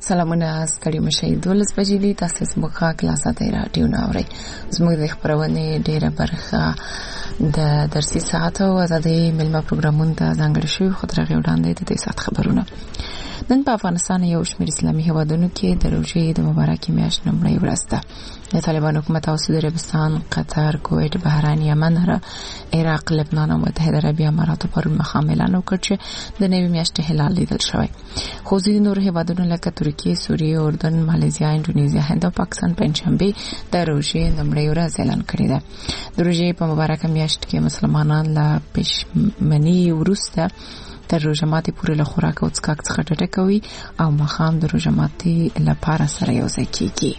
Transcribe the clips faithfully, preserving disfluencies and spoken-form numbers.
سلامونه ستړي مشئ دولس بجې دي تاسو زموږ کلاسات راډیو ناوړي زموږ د خبرونه ډیره برخه د درسي ساعت او ازادي ملما پروګرامونو ته ځانګړي شوی خطرغه وړاندې د دې سات خبرونه نن په افغانستان یو شمېر اسلامي هیوادونو کې د روژې د مبارکي میاشت نمړی ورځ ده د طالبان حکومت او سعودي عربستان قطر کویت بحرین یمن عراق لبنان او متحده عربی امارات پر مخام اعلان وکړ چې د نوې میاشتې هلال لیدل شوی خو ځینې نور هیوادونو لکه ترکیه سوریه اردن ماليزیا انډونیزیا هند او پاکستان پنځشنبه د روژې نمړی ورځ اعلان کړی ده د روژې په مبارکه میاشت کې مسلمانان لا پښمنی ورسته تر روژه ماتي پورې له خوراک او څښاک څخه ډډه کوي او مخام د روژه ماتي لپاره سره یو ځای کیږي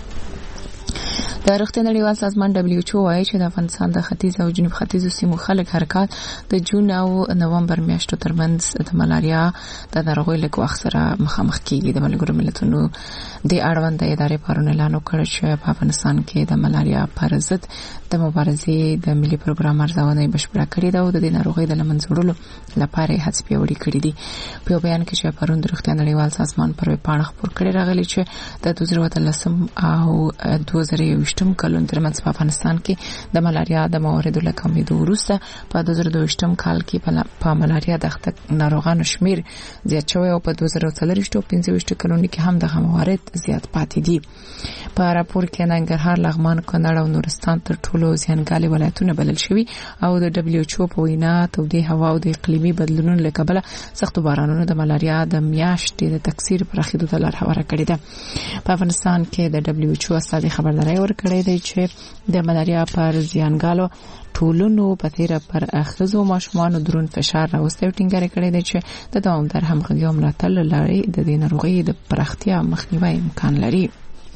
د روغتیا نړیوال سازمان دبليو ایچ او وايي چې د افغانستان د ختیځ او جنوب ختیځو سیمو خلک حرکت د جون او نومبر میاشتو ترمنځ د ملاریا د ناروغۍ له وخت سره مخامخ کیږي د ملګرو ملتونو د اړوند ادارې پرون اعلان وکړ چې په افغانستان کې د ملاریا پر ضد د مبارزې د ملي پروګرام ارزونه بشپړه کړې ده او د ناروغۍ د لمنځوړلو لپاره هڅې پیوړې کړې دي په بیان کې چې پرون د روغتیا نړیوال سازمان پر پاڼه خبر کړی راغلی چې د دوه زره اتلسم او دوه زره یوویشتم کلون ترمنځ په افغانستان کې د ملاریا د مواردو له کمیدو وروسته په دوه زره دوهویشتم کال کې په ملاریا د ناروغانو شمیر زیات شوی او په دوه زره څلورویشت او پنځه ویشت کلونو کې هم د موارد زیات پاتې دي په راپور کې ننګرهار لغمان کونړ او نورستان تر ټولو زیانګالي ولایتونه بلل شوي او د دبليو ایچ او په وینا تودې هوا او د اقلیمي بدلونونو له کبله سخت بارانونو د ملاریا د میاشتې د تکثیر پراخېدو ته لار هواره کړې ده په افغانستان کې د دبليو ایچ او استادي خبرداري ورکړې ده چې د ملاریا پر زیانګالو ټولونو په تیر پر اخذو ماشومان درون فشار راوستي ټینګار کړی دی چې د دوامدار همغږي او ملاتړ لري د دې ناروغي د پراختیا مخنیوي امکان لري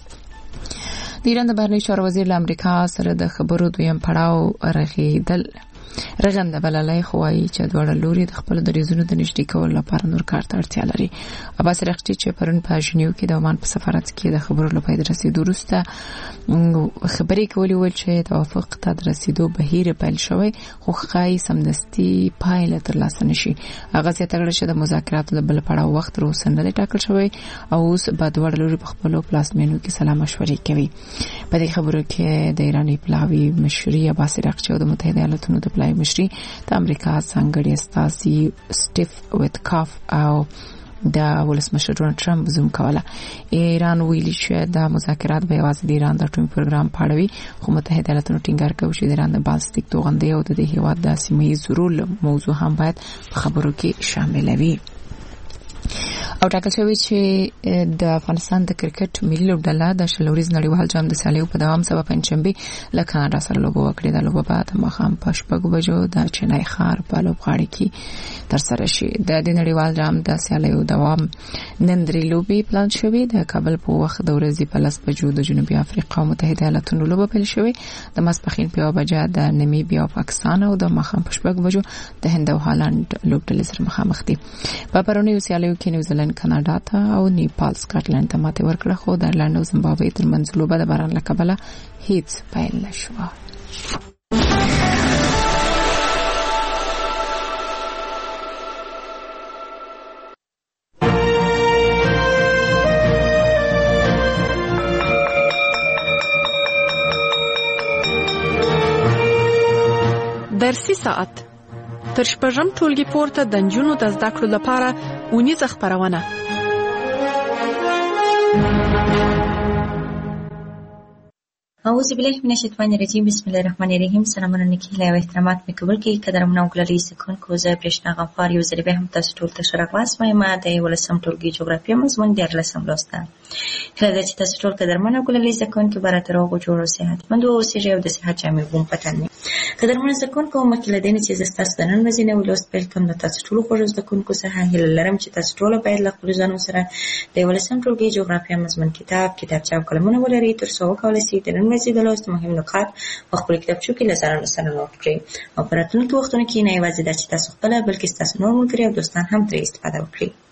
د ایران د بهرنی چارو وزیر له امریکا سره د خبرو دویم پړاو رغیدل رغند بللای خوایي چې دوړ لوري د خپل دریزونو د نشټي کول لپاره نور کار ته اړتیا لري عباس رخچی چې پرون په ژنیو کې د عمان په سفارت کې د خبرو لپاره رسیدو وروسته خبرې کولې ول چې توافق ته رسیدو بهیر پیل شوی خو خای سمدستي پایله ترلاسه نشي هغه څه تګړه چې د مذاکراتو د بل پړاو وخت روسنده ټاکل شوی او اوس په دوړ لوري په خپل پلاسمینو کې سلام مشورې کوي په دې خبرو کې د ایرانی پلاوی مشري عباس رخچی او د متحده ایالاتونو د مشري د امریکا څنګه استاسي سټیف ویتکاف او د ولسمشر ډونالد ټرمپ زوم کوله ایران ویلي چې د مذاکرات به یوازې د ایران د اټومي پروګرام پاړوي خو متحده ایالاتونو ټینګار کوي چې د ایران د بالستیک توغندې او د هیواد د سیمې ضرور موضوع هم باید په خبرو کې شامل وي او ټاکل شوی چې د افغانستان د کرکټ ملي لوبډله د شلوريز نړیوال جام د سالیو په دوام سبب پنځشنبه له کاناډا سره لوبو وکړي د لوبو بعد مخام په شپږ بجو د چنای ښار په لوبغاړي کې تر سره شي د دې نړیوال جام د سالیو دوام نن درې لوبي پلان شوی د کابل په وخت د ورځې په لس بجو د جنوبي افریقا او متحده ایالاتونو لوبه پیل شوی د ماسپخین په بجا د نمیبیا او پاکستان او د مخام په شپږ بجو د هند او هالند لوبډلې سره مخامخ دي په پرونی سالیو کې نیوزیلند کاناډا ته او نیپال سکاټلند ته ماته ورکړه خو د ایرلند او زیمبابوې ترمنځ لوبه د باران له کبله هیڅ پیل نشو درسي ساعت تر شپږم ټولګي پورته د نجونو د زده کړو لپاره اونیزه خبرونه اعوذ بالله من الشیطان الرجیم بسم الله الرحمن الرحیم سلامونه نکهله او احترامات مې قبول کړئ قدرمنو وګړي سکون کو زه برښنا غفار یو ځل به هم تاسو ټول ته شرف واسمه ما د ولسم ټولګي جغرافیه مضمون د لسم لوسته کله چې تاسو ټول قدرمنو وګړي سکون کو برات روغ او جوړ صحت مند او سیجه او د صحت جامع بوم پټنه قدرمنو سکون کو مکله دین چې زستاس د نن ورځې نو لوست په کوم د تاسو ټول خو زده کوونکو څخه هیله لرم چې تاسو ټول باید له خپل ځانو سره د ولسم ټولګي جغرافیه مضمون کتاب کتابچه او قلمونه ولرئ تر څو وکولای شئ د نن ورځې د لوست مهم نکات په خپل کتابچو کې لزر سره نوٹ کړئ او په راتلونکي وختونو کې نه یوازې د چې تاسو خپل بلکې تاسو نور ملګري او دوستان هم ترې استفاده وکړي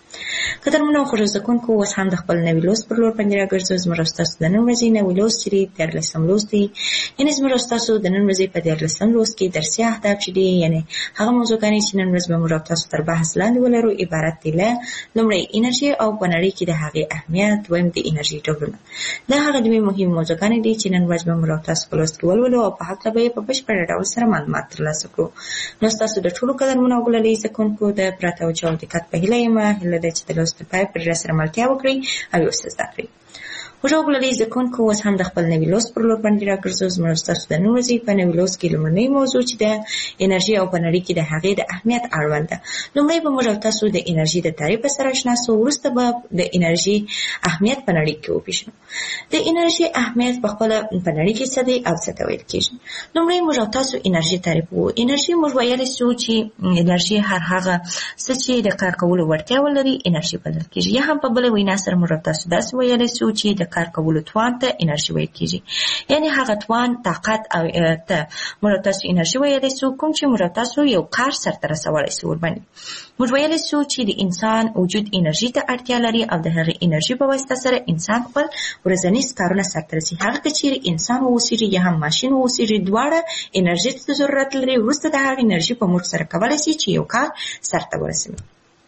قدرمنو خو زده کوونکو اوس هم د خپل نوي لوست پر لور باندې راګرځو. زموږ ستاسو د نن ورځې نوي لوست چې دی دیارلسم لوست دی. یعنې زموږ ستاسو د نن ورځې په دیارلسم لوست کې درسي اهداف چې دي، یعنې هغه موضوعګانې چې نن ورځ به موږ تاسو تر بحث لاندې ولرو عبارت دي له لومړی انرژي او په نړۍ کې د هغې اهمیت، دویم د انرژي ډولونه. دا هغه دوی مهم موضوعګانې دي چې نن ورځ به موږ تاسو په لوست کې ولولو او په هکله به یې په بشپړ ډول سره معلومات ترلاسه کړو. نو ستاسو د ټولو قدرمنو او ګلالي زده کوونکو د پراته او جواب دقت په هیله یم هیله ده چې د لوست په پای پورې راسره ملتیا وکړئ او یې ورسره زده کړئ. خوږو ګلالي زده کوونکو اوس هم د خپل نوي لوست پر لور باندې راګرځو. زموږ ستاسو د نن ورځې په نوي لوست کې لومړنۍ موضوع چې ده انرژي او په نړۍ کې د هغې د اهمیت اړوند ده. لومړی به موږ تاسو د انرژي د تعریف سره اشنا سو، وروسته به د انرژي اهمیت په نړۍ کې وپېژنو. د انرژي اهمیت په خپله په نړۍ کې څه دی او څه ته ویل کېږي. لومړی موږ تاسو انرژي تعریف کوو. انرژي موږ ویلی سو چې انرژي هر هغه څه چې د کار کولو وړتیا ولري انرژي بلل کېږي. یا هم په بله وینا سره موږ تاسو داسې ویلی سو چې د کار کولو توان ته انرژي ویل کېږي. یعنې هغه توان، طاقت او ته موږ تاسو انرژي ویلی سو کوم چې موږ تاسو یو کار سرته رسولی سو ورباندې. موږ ویلی سو چې د انسان وجود انرژي ته اړتیا لري او د هغې انرژي په واسطه سره انسان خپل ورځنیز کارونه سرته رسي. هغه که چیرې انسان واوسېږي یا هم ماشین واوسېږي، دواړه انرژي ته ضرورت لري. وروسته د هغې انرژي په موږ سره کولی شي چې یو کار سرته ورسوي.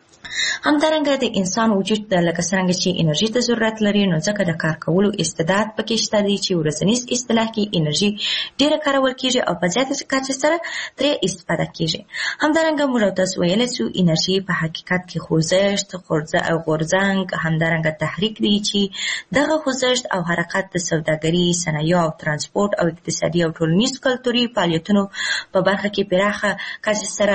همدارنګه د انسان وجود د لکه څرنګه چې انرژي ته ضرورت لري، نو ځکه د کار کولو استعداد پکې شته دی چې ورځنیز اصطلاح کې انرژي ډېره کارول کېږي او په زیاته کچه سره ترې استفاده کېږي. همدارنګه موږ تاسو ویلی سو انرژي په حقیقت کې خوځښت، غورځنګ، همدارنګه تحریک دی چې دغه خوځښت او حرکت د سوداګري، صنایعو او ترانسپورټ او اقتصادي او ټولنیز کلتوري فعالیتونو په برخه کې پراخه کچه سره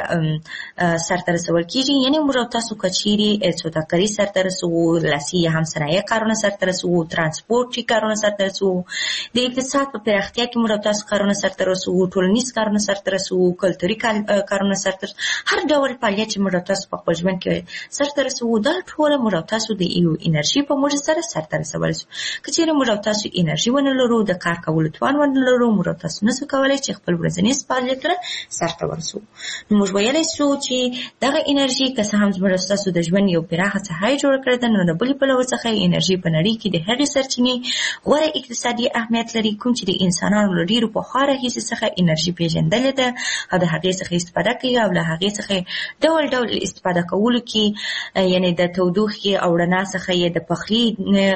سرته رسول کېږي. یعنې موږ تاسو کچيري سوداګري سرته رسوو، لاسي یا هم صنایع کارونه سرته رسوو، ترانسپورټي کارونه سرته رسوو، د اقتصاد په پراختیا کې موږ تاسو کارونه سرته رسوو، ټولنیز کارونه سرته رسوو، کلتوري کارونه سرته رسوو، هر ډول فعالیت چې موږ تاسو په خپل ژوند کې سرته رسوو دا ټول موږ تاسو د یو انرژي په موجه سره سرته رسولی شو. که چیرې موږ تاسو انرژي ونه لرو، د کار کولو توان ونه لرو، موږ تاسو نشو کولی چې خپل ورځنیز فعالیتونه سرته ورسوو. نو موږ ویلی سو چې دغه انرژي که څه هم زموږ ستاسو د ژوند یو پراخه ساحه یې جوړه کړې ده، نو د بلې پلوه څخه انرژي په نړۍ کې د هغې سرچینې غوره اقتصادي اهمیت لري کوم چې د انسانانو له ډېرو پخوا راهیسې څخه انرژي پېژندلې ده او د هغې څخه استفاده کوي او له هغې څخه ډول ډول استفاده کولو کې، یعنې د تودوخې او رڼا څخه یې د پخلي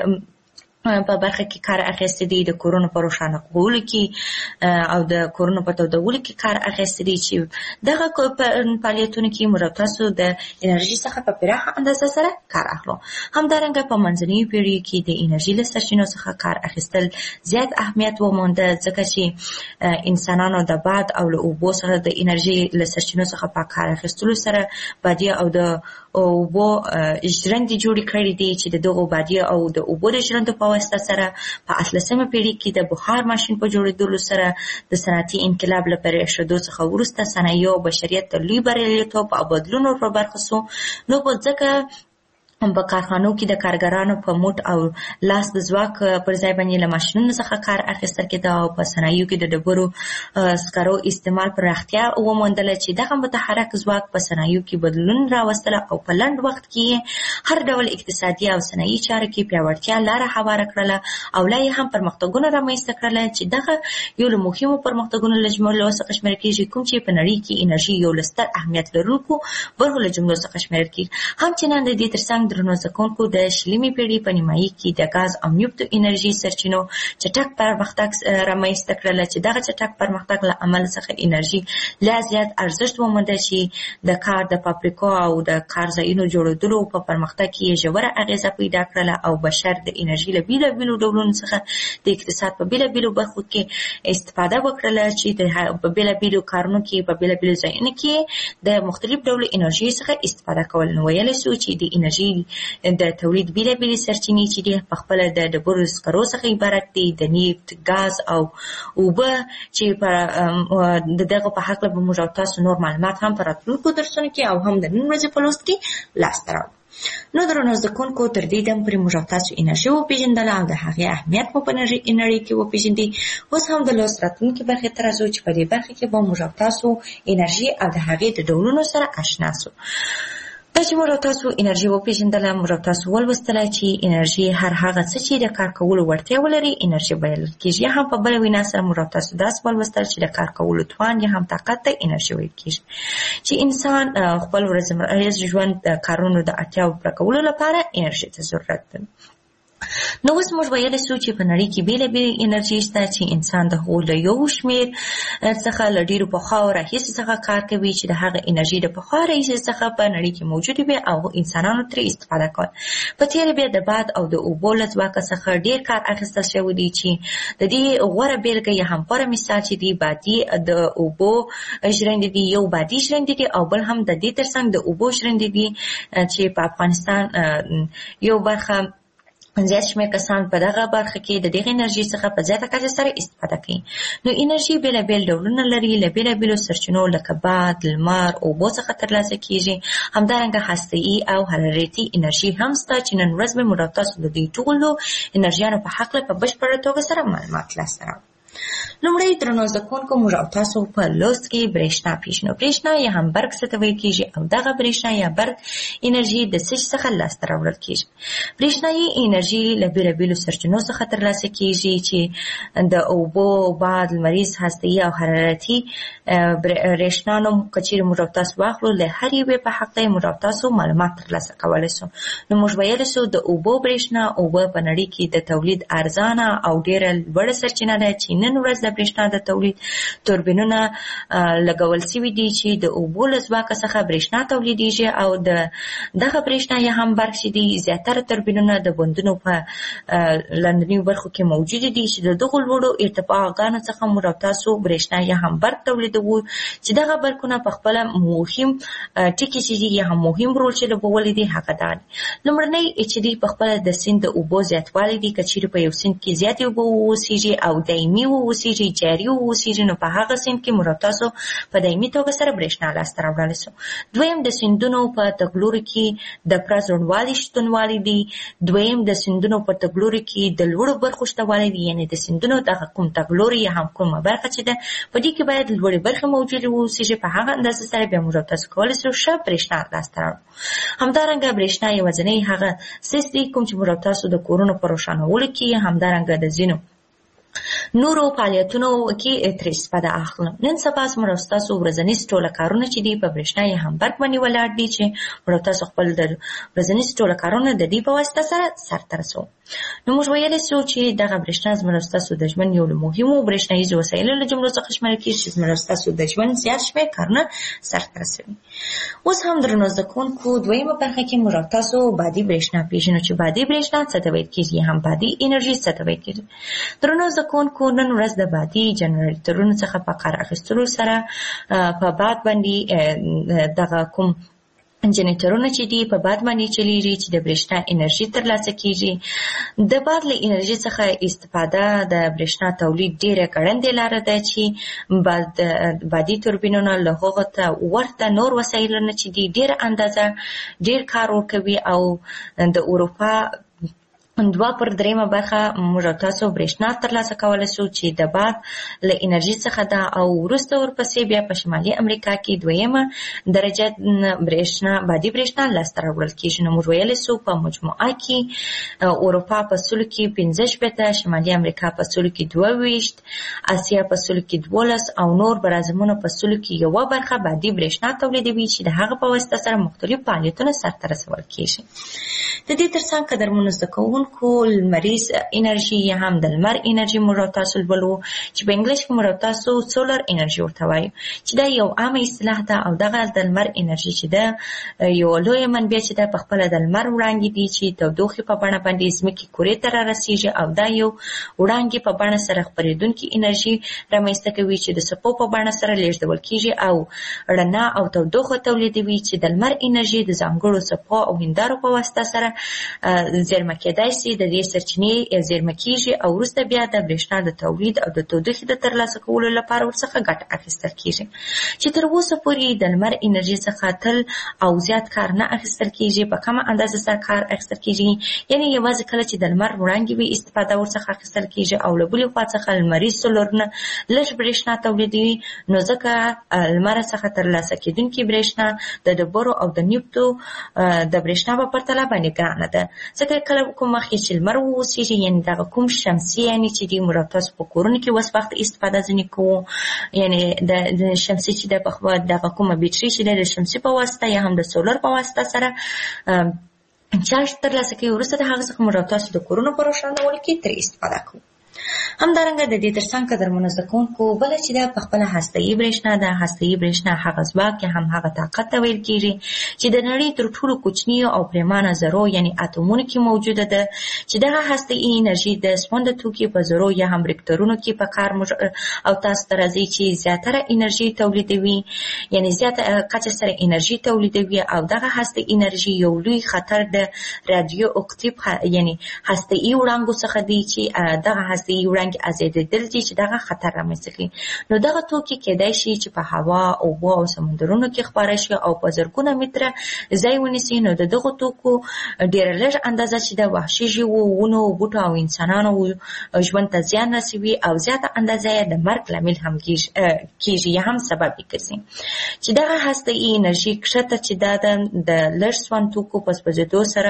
په برخه کې کار اخیستی دی، د کورونو په روښانه کولو کې او د کورونو په تودولو کې کار اخیستی دی چې دغه فعالیتونو کې موږ تاسو د انرژي څخه په پراخه اندازه سره کار اخلو. همدارنګه په منځنیو پیړیو کې د انرژي له سرچینو څخه کار اخیستل زیات اهمیت ومونده، ځکه چې انسانانو د باد او له اوبو څخه د انرژي له سرچینو څخه په کار اخیستلو سره بادیه او د اوبو ژرندې جوړې کړې دي چې د دغو بادیه او د اوبو د ژرندو په واسطه سره په اتلسمه پیړۍ کې د بخار ماشین په جوړېدلو سره د صنعتي انقلاب له پرېښودو څخه وروسته صنایعو بشریت ته لوی بریالیتوب او بدلون ور په برخه سو. نو په ځکه په کارخانو کې د کارګرانو په موټ او لاس د ځواک پر ځای باندې له ماشینونو څخه کار اخیستل کېده او په صنایعو کې د ډبرو سکرو استعمال پراختیا وموندله چې دغه متحرک ځواک په صنایعو کې بدلون راوستله او په لنډ وخت کې هر ډول اقتصادي او صنایعي چارو کې پیاوړتیا لاره هواره کړله او لا یې هم پرمختګونه رامنځته کړله چې دغه یو له مهمو پرمختګونو له جملو څخه شمیرل کېږي کوم چې په نړۍ کې انرژي یو له ستر اهمیت لرونکو برخو له جملو څخه شمیرل کېږي. همچنان د دې تر څنګ درنو زده کوونکو د شلمې پیړۍ په نیمایي کې د ګاز او نفت انرژي سرچینو چټک پرمختګ رامنځته کړله چې دغه چټک پرمختګ له امله څخه انرژي لا زیات ارزښت ومونده چې د کار د فابریکو او د کار ځایونو جوړېدلو په پرمختګ کې ژوره اغېزه پیدا کړله او بشر د انرژي له بېلابېلو ډولونو څخه د اقتصاد په بېلابېلو برخو کې استفاده وکړله چې په بېلابېلو کارونو کې په بېلابېلو ځایونو کې د مختلف ډولو انرژي څخه استفاده کول. نو ویلی سو چې د انرژي د تولید بېلابېلې سرچینې چې دي په خپله د ډبرو سکرو څخه عبارت دي، د نفت، ګاز او اوبه چې د دغه په هکله به موږ او تاسو نور معلومات هم په راتلونکو درسونو کې او هم د نن ورځې په لوست کې لاسته راوړو. نو درنو زده کوونکو تر دې دم پورې موږ او تاسو انرژي وپېژندله او د هغې اهمیت مو په نړۍ کې وپېژندي. اوس هم د لوست راتلونکې برخې ته راځو چې په دې برخه کې به موږ او تاسو انرژي او د هغې د ډولونو سره اشنا سو. دا چې موږ تاسو انرژي وپېژندله، موږ تاسو ولوستله چې انرژي هر هغه څه چې د کار کولو وړتیا ولري انرژي بلل کېږي. یا هم په بله وینا سره موږ تاسو داسې ولوستل چې د کار کولو توان یا هم طاقت ته انرژي ویل کېږي، چې انسان خپل ورځنی ژوند د کارونو د اړتیاو پوره کولو لپاره انرژي ته ضرورت لري. نو اوس موږ ویلی سو چې په نړۍ کې بېلابېلې انرژي شته چې انسان د هغو له یو شمېر څخه له ډېرو پخوا راهیسې څخه کار کوي، چې د هغه انرژي د پخوا راهیسې څخه په نړۍ کې موجودې وي او انسانانو ترې استفاده کول. په تېره بیا د باد او د اوبو له ځواکه څخه ډېر کار اخیستل شوی دی، چې د دې غوره بېلګه یا هم غوره مثال چې دی بادي د اوبو ژرندې دي. یو بادي ژرندې دي او بل هم د دې تر څنګ د اوبو ژرندې دي، چې په افغانستان یو برخه زیات شمېر کسان په دغه برخه کې د دغه انرژي څخه په زیاته کچه سره استفاده کوي. نو انرژي بېلابېل ډولونه لري، له بېلابېلو سرچینو لکه باد، لمر، اوبو څخه ترلاسه کېږي. همدارنګه هسته‌ایي او حرارتي انرژي هم شته، چې نن ورځ به موږ تاسو د دې ټولو انرژیانو په هکله په بشپړه توګه سره معلومات لاسته راوړو. لومړی درنو زده کوونکو، موږ او تاسو په لوست کې برېښنا پېژنو. برېښنا یا هم برق څه ته ویل کېږي او دغه برېښنا یا برق انرژي د څه شي څخه لاسته راوړل کېږي. برېښنایي انرژي له بېلابېلو سرچینو څخه ترلاسه کېږي، چې د اوبو، باد، لمریز، هسته‌ایي او حرارتي برېښنا نوم که چېرې موږ او تاسو واخلو، له هر یوې په هکله یې موږ او تاسو معلومات ترلاسه کولی سو. نو موږ ویلی سو د اوبو برېښنا، اوبه په نړۍ کې د تولید ارزانه او ډېره لوړه سرچینه ده، چې نن ورځ د برېښنا د تولید توربینونه لګول شوي دي، چې د اوبو له ځواکه څخه برېښنا تولیدېږي. او د دغه برېښنا یا هم برق چې دي، زیاتره توربینونه د بندونو په لاندنیو برخو کې موجود دي، چې د دغو لوړو ارتفاعګانو څخه موږ او تاسو برېښنا یا هم برق تولیدوو. چې دغه برقونه په خپله مهم ټکي چې دي یا هم مهم رول چې لوبولی دی هغه دا دی. لومړنی چې دي په خپله د سیند د اوبو زیاتوالی دي. که چېرې په یو سیند کې زیاتې اوبه واوسېږي او دایمي واوسېږي، جاري واوسېږي، نو په هغه سیند کې موږ تاسو په دایمي توګه سره برېښنا لاسته راوړلی سو. دویم د سیندونو په تګلوري کې د پرز روڼوالي شتونوالی دی. دویم د سیندونو په تګلوري کې د لوړو برخو شتوالی دی، یعنې د سیندونو دغه کوم تګلوري یا هم کومه برخه چې ده په دې کې باید لوړې برخې موجودې واوسېږي. په هغه اندازه سره بیا موږ تاسو کولی سو ښه برېښنا لاسته راوړو. همدارنګه برېښنا یوازینی هغه څیز دی کوم چې موږ تاسو د کورونو په روښانولو کې، همدارنګه د ځینو نورو فعالیتونو کې ترې استفاده اخلم. نن سبا موږ ستاسو ورځنیز ټوله کارونه چې دي په برېښنا یا هم برق باندې ولاړ دي، چې موږ تاسو خپل د ورځنیز ټوله کارونه د دې په واسطه سره سرته رسوو. نو موږ ویلی سو چې دغه برېښنا زموږ ستاسو د ژوند یو له مهمو برېښناییزو وسایلو له جملو څخه شمېرل کېږي، چې زموږ ستاسو د ژوند زیات شمېر کارونه سرته رسوي. اوس هم درنو زده کوونکو، دویمه برخه کې موږ تاسو بادي برېښنا پېژنو، چې بادي برېښنا څه ته ویل کېږي، هم بادي انرژي څه ته ویل کېږي. درنو زده کوونکو، نن ورځ د بادي جنریټرونو څخه په کار اخیستلو سره په باد باندې دغه کوم جنریټرونه چې دي په باد باندې چلیږي، چې د برېښنا انرژي ترلاسه کېږي. د باد له انرژي څخه استفاده د برېښنا تولید ډېره ګړندې لاره ده، چې باد بادي توربینونه له هغو ته ورته نور وسایلونه چې دي ډېره اندازه ډېر کار ورکوي. او د اروپا دوه پر دریمه برخه موږ تاسو برېښنا ترلاسه کولی سو، چې د باد له انرژي څخه ده. او وروسته ورپسې بیا په شمالي امریکا کې دویمه درجه برېښنا بادي برېښنا لاسته راوړل کېږي. نو موږ ویلی سو په مجموعه کې اروپا په سلو کې پنځه شپېته، شمالي امریکا په سلو کې دوه ویشت، اسیا په سلو کې دولس او نور برازمونو په سلو کې یوه برخه بادي برېښنا تولیدوي، چې د هغه په واسطه سره مختلف فعالیتونه سرته رسول کېږي. د دې تر څنګ قدرمنو زده کوونکو، لمریز انرژي یا هم د لمر انرژي موږ تاسو لولو، چې په انګلیش کې موږ تاسو سولر انرژي ورته وایو، چې دا یو عامه اصطلاح ده. او دغه د لمر انرژي چې ده یو لویه منبع چې ده په خپله د لمر وړانګې دي، چې تودوخې په بڼه باندې ځمکې کورې ته رارسېږي. او دا یو وړانګې په بڼه سره خپرېدونکې انرژي رامنځته کوي، چې د څپو په بڼه سره لیږدول کېږي او رڼا او تودوخه تولیدوي، چې د لمر انرژي د ځانګړو څپو او هندارو په واسطه سره زېرمه کېدای سي د دې سرچینې زیرمه کیږي او وروسته بیا د برېښنا د تولید او د تودوخې د ترلاسه کولو لپاره ورڅخه ګټه اخیستل کیږي، چې تر اوسه پورې د لمر انرژي څخه تل او زیات کار نه اخیستل کیږي، په کومه اندازه سره کار اخیستل کیږي، یعنی یوازې کله چې د لمر وړانګې وي استفاده ورڅخه اخیستل کیږي او له بلې خوا څخه لمریز سولر نه لږ برېښنا تولیدوي، نو ځکه لمر څخه ترلاسه کېدونکې برېښنا د ډبرو او د نفتو د برېښنا په پرتله باندې ګرانه ده، ځکه کله کوم وخت چې لمر واوسېږي، یعنې دغه کوم شمسي یعنې چې دي موږ تاسو په کورونو کې اوس وخت استفاده ځینې کوو، یعنې د شمسي چې ده په دغه کومه بیټري چې ده د شمسي په واسطه یا هم د سولر په واسطه سره چارج ترلاسه کوي، وروسته د هغه څخه موږ تاسو د کورونو په روښانولو کې ترې استفاده کوو. همدارنګه د دې ترڅنګ قدرمنو زده کوونکو بله چې ده په خپله هسته‌یي برېښنا ده. هسته‌یي برېښنا هغه ځواک یا هم هغه طاقت ته ویل کېږي چې د نړۍ تر ټولو کوچنیو او پرېمانه ذرو یعنې اتومونو کې موجوده ده، چې دغه هسته‌یي انرژي د سونده توکي په ذرو یا هم ریکټرونو کې په کار او تاسو ته راځي چې زیاتره انرژي تولیدوي، یعنې زیاته کچه سره انرژي تولیدوي، او دغه هسته‌یي انرژي یو لوی خطر د رادیو اکتیو یعنې هسته‌یي وړانګو څخه دی چې دغه هسته‌یي وړانګې ازادېدل دي چې دغه خطر رامنځته کوي. نو دغه توکي کېدای شي چې په هوا، اوبو او سمندرونو کې خپاره شي او په زرګونه متره ځای ونیسي. نو د دغو توکو ډېره لږ اندازه چې د وحشي ژوو، ونو، بوټو او انسانانو ژوند ته زیان رسوي او زیاته اندازه یې د مرګ لامل هم کېږي یا هم سبب یې ګرځي. چې دغه هسته‌یي انرژي کښته چې دا د لږ سون توکو په سوځېدو سره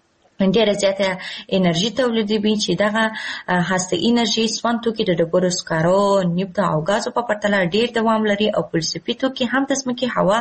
ډېره زیاته انرژي تولیدوي، چې دغه هسته‌یي انرژي سون توکي د ډبرو، سکارو، نفتو او ګازو په پرتله ډېر دوام لري او فلسفي توکي هم د ځمکې هوا،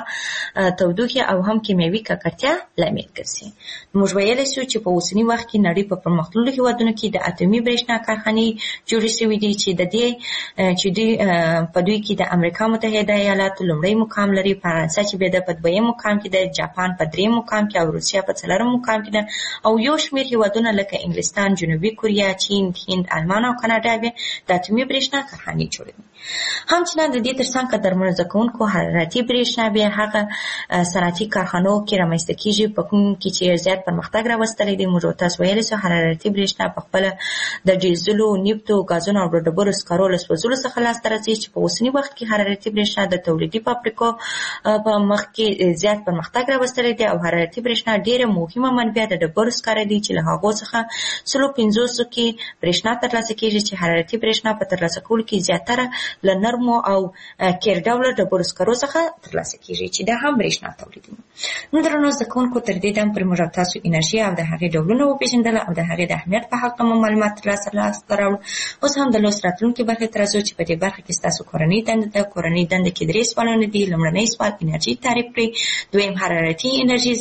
تودوخې او هم کیمیاوي ککړتیا لامل ګرځي. موږ ویلی شو چې په اوسني وخت کې نړۍ په پرمختللو هېوادونو کې د اتومي برېښنا کارخانې جوړې شوي دي، چې د دې چې دوی په دوی کې د امریکا متحده ایالاتو لومړی مقام لري، فرانسه چې بیا د په دویم مقام کې ده، جاپان په درېیم مقام کې او روسیه په څلورم مقام کې ده، او یو شمېر هېوادونه لکه انګلستان، جنوبي کوریا، چین، هند، آلمان او کاناډا بیا د اتومي برېښنا کارخانې جوړوي. همچنان د دې ترڅنګ قدرمنو زده کوونکو حرارتي برېښنا بیا هغه صنعتي کارخانو کې رامنځته کېږي په کوم کې چې زیات پرمختګ راوستلی دی. موږ تاسو ویلی شو حرارتي برېښنا په خپله د ډیزلو، نفتو، ګازونو او د ډبرو سکرو له سوځولو څخه لاسته راځي، چې په اوسني وخت کې حرارتي برېښنا د تولیدي فابریکو په مخ کې زیات پرمختګ راوستلی دی، او حرارتي برېښنا ډېره مهمه منبع د ډبرو سکاره دي چې له هغو څخه سلو پنځوسو کې برېښنا ترلاسه کېږي، چې حرارتي برېښنا په ترلاسه کولو کې زیاتره له نرمو او کیر ډوله ډبرو سکرو څخه ترلاسه کېږي، چې دا هم برېښنا تولیدوي. نو درنو زده کوونکو تر دې دم پرې موږ تاسو انرژي او د هغې ډولونه وپېژندله او د هغې د اهمیت په حق مو معلومات ترلاسه لاسته راوړو. اوس هم د لوست راتلونکې برخې ته راځو چې په دې برخه کې ستاسو کورنۍ دنده ده. کورنۍ دنده کې درې سوالونه دي. لومړنی سوال انرژي تعریف کړئ، دویم حرارتي انرژي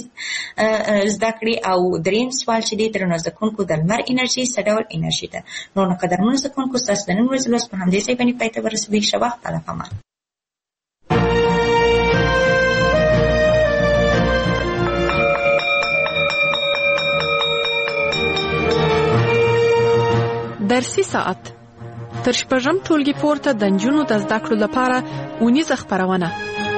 زده کړئ، او دریم سوال چې دی درنو زده کوونکو د لمر انرژي څه ډول انرژي ده. نو نو قدرمنو زده کوونکو ستاسو د نن ورځې لوست په همدې ځای باندې پای ته ورسېدی. ښه وخت، الله پامان. درسي ساعت تر شپږم ټولګي پورته د نجونو د زده کړو لپاره اونیزه خپرونه.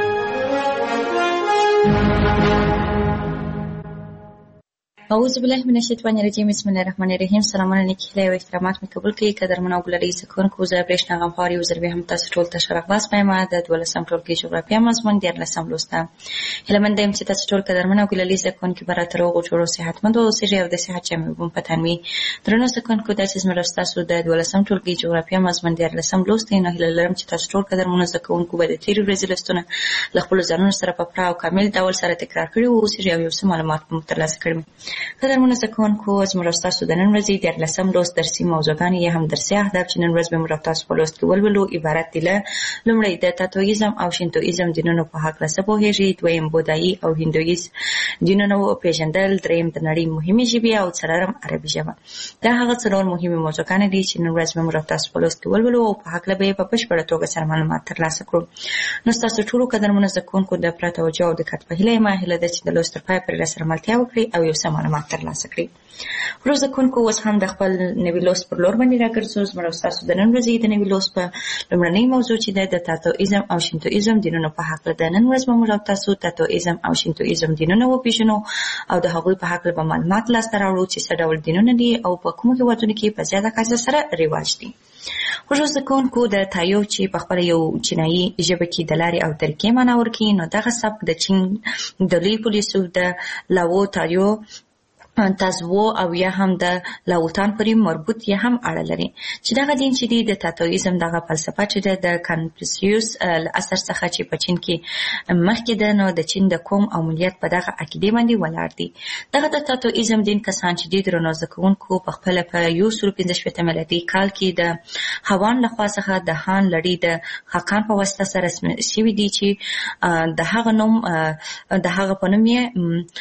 اعوذ بالله من الشیطان الرجیم. بسم الله الرحمن الرحیم. سلامونه، نیکی هیلې او احترامات مې قبول کړئ. قدرمنو او ګلالي زده کوونکو، زه برېښنا غمخوار یو ځل بیا هم تاسو ټولو ته ښه راغلاست وایم. د دولسم ټولګي جغرافیه مضمون دیارلسم لوست ده. هیلهمنده یم چې تاسو ټول قدرمنو او ګلالي زده کوونکي به راته روغ جوړ او صحتمند واوسېږئ او د صحت جامې به مو په تن وي. درنو زده کوونکو، داسې زموږ ستاسو د دولسم ټولګي جغرافیه مضمون دیارلسم لوست دی. نو هیله لرم چې تاسو ټول قدرمنو زده کوونکو به د تېرې ورځې لوستونه له خپلو ځانونو سره په پوره او کامل ډول سره تکرار کړي واوسېږئ او یو څه معلومات به مو ترلاسه کړي. قدرمنو زده کوونکو، زموږ ستاسو د نن ورځې دیارلسم لوست درسي موضوعګانې یا هم درسي اهداف چې نن ورځ به موږ تاسو په لوست کې ولولو عبارت دي له: لومړی د تاتویزم او شینتویزم دینونو په هکله څه پوهېږئ، دویم بودایي او هندویز دینونو پېژندل، دریم د نړۍ مهمې ژبې او څلورم عربي ژبه. دا هغه څلور مهمې موضوعګانې دي چې نن ورځ به موږ تاسو په لوست کې ولولو او په هکله به یې په بشپړه توګه سره معلومات ترلاسه کړو. نو ستاسو ټولو قدرمنو زده کوونکو د پوره توجه او دقت په هیله یم. هیله ده چې د لوست تر پایه پورې راسره ملتیا وکړئ او یو څه معلومات معلومات ترلاسه کړي. ورو زده کوونکو اوس هم د خپل نوي لوست پر لور باندې راګرځو. زموږ او ستاسو د نن ورځې د نوي لوست په لومړنۍ موضوع چې ده د تاتویزم او شینتویزم دینونو په هکله ده. نن ورځ به موږ او تاسو تاتویزم او شینتویزم دینونه وپېژنو او د هغوی په هکله به معلومات لاسته راوړو چې څه ډول دینونه دي او په کومو هېوادونو کې په زیاته کچه سره رواج دي. خوږو زده کوونکو د تایو چې په خپله یو چینایي ژبه کې د لارې او طریقې معنا ورکوي، نو دغه سبک د چین د لوی پولیسو د لاوو تایو تازوو او یا هم د لاوتان پورې مربوط یا هم اړه لري چې دغه دین چې دی د تاتویزم دغه فلسفه چې ده د کنفوسیوس له اثر څخه چې په چین کې مخکې ده، نو د چین د قوم او ملیت په دغه عقیدې باندې ولاړ دي. دغه د تاتویزم دین کسان چې دي درنو زده کوونکو په خپله په یو سل پنځه شپېته میلادي کال کې د هوان لخوا څخه د هان لړۍ د خاقان په واسطه سره رسم شوي دي چې د هغه نوم د هغه په نوم یې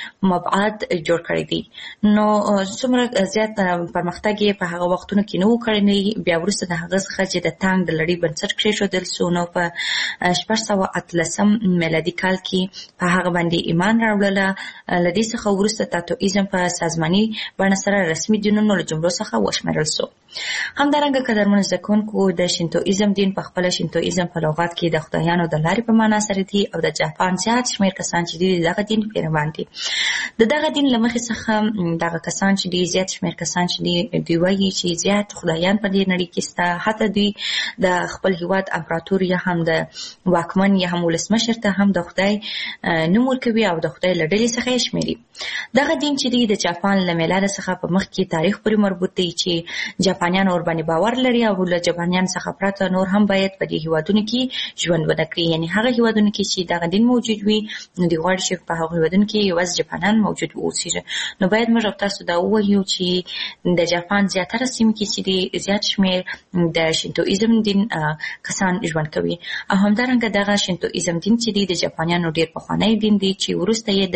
مبعد جوړ کړی دی. نو څومره زیات پرمختګ یې په هغه وختونو کې نه و کړی. بیا وروسته د هغه څخه چې د تانګ د لړۍ بنسټ کېښودل سو، نو په شپږ سوه اتلسم میلادي کال کې په هغه باندې ایمان راوړله. له دې څخه وروسته تاتویزم په سازماني بڼه سره رسمي دینونو له جملو څخه وشمېرل سو. همدارنګه قدرمنو زده کوونکو د شینتویزم دین په خپله شینتویزم په لغات کې د خدایانو د لارې په معنا سره دي او د جاپان زیات شمېر کسان چې دي دغه دین پیروان دي. د دغه دین له مخې څخه دغه کسان چې دي زیات شمېر کسان چې دي دوی وایي چې زیات خدایان په دې نړۍ کې شته. حتی دوی د خپل هېواد امپراتور یا هم د واکمن یا هم ولسمشر ته هم د خدای نوم ورکوي او د خدای له ډلې څخه یې شمېري. دغه دین چې دی د جاپان له میلاده څخه په مخکې تاریخ پورې مربوط دی چې جاپانیان ورباندې باور لري او له جاپانیان څخه پرته نور هم باید په دې هېوادونو کې ژوند ونه کړي. یعنې هغه هېوادونو کې چې دغه دین موجود وي، نو دوی غواړي چې په هغو هېوادونو کې یوازې جاپانیان موجود واوسېږي. نو باید موږ او تاسو دا ووایو چې د جاپان زیاتره سیمې کې چې دي زیات شمېر د شینتویزم دین کسان ژوند کوي. او همدارنګه دغه شینتویزم دین چې دی د جاپانیانو ډېر پخوانی دین دی چې وروسته یې د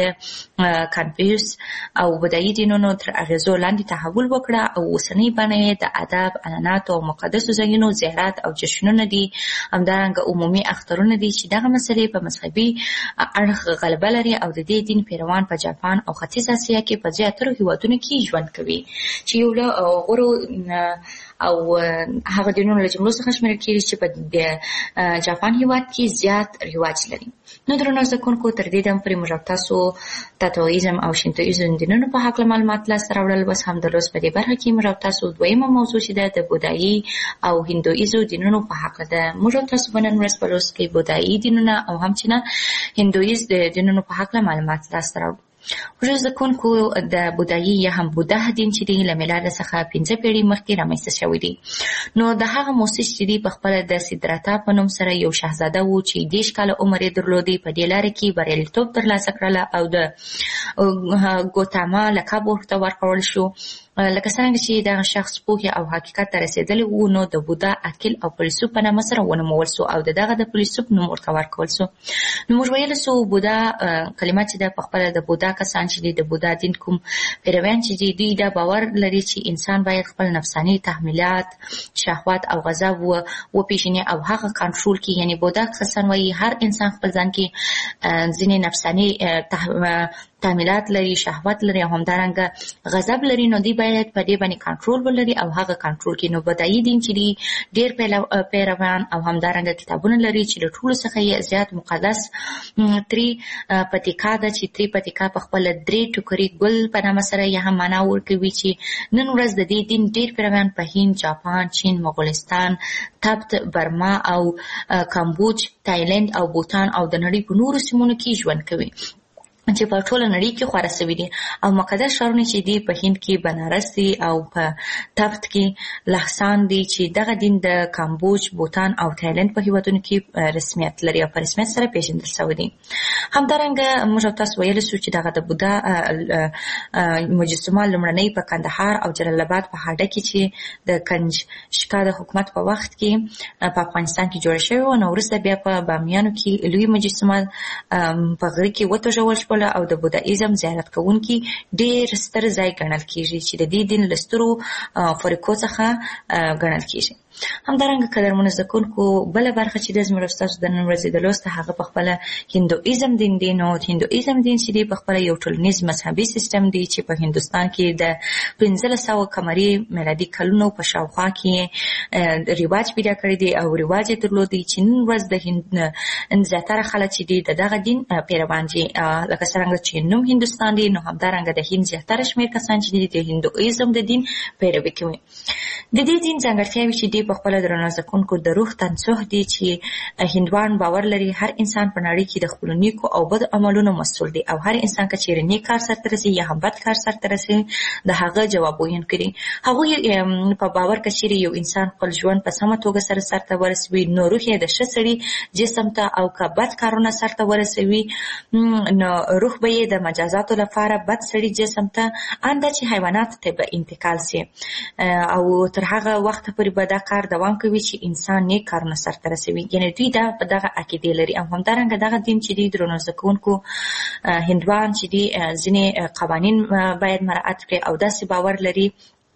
کنفوسیوس او بودایي دینونو تر اغېزو لاندې تحول وکړه او اوسنۍ بڼه یې د ادب، عنعناتو او مقدسو ځایونو زیارت او جشنونه دي. همدارنګه عمومي اخترونه دي چې دغه مسلې په مذهبي اړخ غلبه لري او د دې دین پیروان په جاپان او ختیځ اسیا کې په زیاترو هېوادونو کې ژوند کوي چې یو له غوره او هغه دینونو له جملو څخه شمېرل کېږي چې په جاپان هېواد کې زیات رواج لري. نو درنو زده کوونکو تر دې دم پورې موږ او تاسو تاتویزم او شینتویزم دینونو په هکله معلومات لاسته راوړل. بس هم د لوست په دې برخه کې موږ او تاسو دویمه موضوع چې ده د بودایي او هندویزم دینونو په هکله ده. موږ او تاسو به نن ورځ په لوست کې بودایي دینونه او همچنان هندویزم دینونو په هکله معلومات لاسته راوړو. خوږو زده کوونکو د بودایي یا هم بودا دین چې دی له میلاده څخه پنځه پېړۍ مخکې رامنځته شوی دی. نو د هغه موسس چې دی په خپله د سدراتا په نوم سره یو شهزاده و چې دېرش کاله عمر یې درلودی. په دې لاره کې بریالیتوب ترلاسه کړله او د ګوتاما لقب ورته ورکړل شو. لکه څرنګه چې دغه شخص پوهې او حقیقت ته رسېدلی و، نو د بودا عقل او فیلسوف په نامه سره ونومول سو او د دغه د فیلسوف نوم ورته ورکول سو. نو موږ ویلی سو بودا کلمه چې ده په خپله د بودا کسان چې دي د بودا دین کوم پیرویان چې دي دوی دا باور لري چې انسان باید خپل نفساني تحمیلات، شهوات او غضب وپېژني او هغه کنټرول کړي. یعنې بودا کسان وایي هر انسان خپل ځان کې ځینې نفساني تعمیلات لري، شهوت لري او همدارنګه غضب لري. نو دوی باید په دې باندې کنټرول ولري او هغه کنټرول کړي. نو بودایي دین چې دی ډېر پیروان او همدارنګه کتابونه لري چې له ټولو څخه یې زیات مقدس تری پتیکا ده چې تری پتیکا په خپله درې ټوکري ګل په نامه سره یې هم معنا ورکوي چې نن ورځ د دې دین ډېر پیروان په هند، جاپان، چین، مغولستان، تبت، برما او کامبوج، تایلند او بوتان او د نړۍ په نورو سیمونو کې ژوند کوي چې په ټوله نړۍ کې خواره سوي دي. او مقدس ښارونه چې دي په هند کې بنارس دي او په تبت کې لهسان دي چې دغه دین د کامبوج، بوتان او تایلند په هېوادونو کې رسمیت لري او په رسمیت سره پیژندل شوی دي. همدارنګه موږ تاسو ویلی سو چې دغه د بودا مجسمه لومړنۍ په کندهار او جلال آباد په هډه کې چې د کنجشکا د حکومت په وخت کې په افغانستان کې جوړه شوې وه. نو وروسته بیا په بامیانو کې لوی مجسمه په غره کې وتوژول شوه او د بودایزم زیارت کوونکي ډېر ستر ځای ګڼل کېږي چې د دې دین له سترو فریقو څخه ګڼل کېږي. همدارنګه قدرمنو زده کوونکو بله برخه چې د زموږ ستاسو د نن ورځې د لوست هغه په خپله هندویزم دین دی. نو هندویزم دین چې دی په خپله یو ټولنیز مذهبي سیستم دی چې په هندوستان کې د پنځلس سوه قمري میلادي کلونو په شاوخوا کې رواج پیدا کړی دی او رواج یې درلودی چې نن ورځ د هند زیاتره خلک چې دی د دغه دین پیروان دي. لکه څرنګه چې نوم هندوستان دی نو همدارنګه د هند زیاتره شمېر کسان چې دي د هندویزم د دین پیروي کوي. د دې دین ځانګړتیاوې چې دی په خپله درنو زده کوونکو د روح تنسوح دی چې هندوان باور لري هر انسان په نړۍ کې د خپلو نیکو او بدو عملونو مسؤل دی او هر انسان که چیرې نیک کار سرته رسي یا هم بد کار سرته رسي د هغه جواب ویونکی دي. هغوی په باور که چیرې یو انسان خپل ژوند په سمه توګه سره سرته ورسوي نو روح یې د ښه سړي جسم ته او که بد کارونه سرته ورسوي نو روح به یې د مجازاتو لپاره بد سړي جسم ته انده چې حیواناتو ته به انتقال سي او تر هغه وخته پورې به دا کار دوام کوي چې انسان نیک کارونه سرته رسوي. یعنې دوی دا په دغه عقیدې لري او همدارنګه دغه دین چې دی درنو زده کوونکو هندوان چې دی ځینې قوانین باید مراعات کړي او داسې باور لري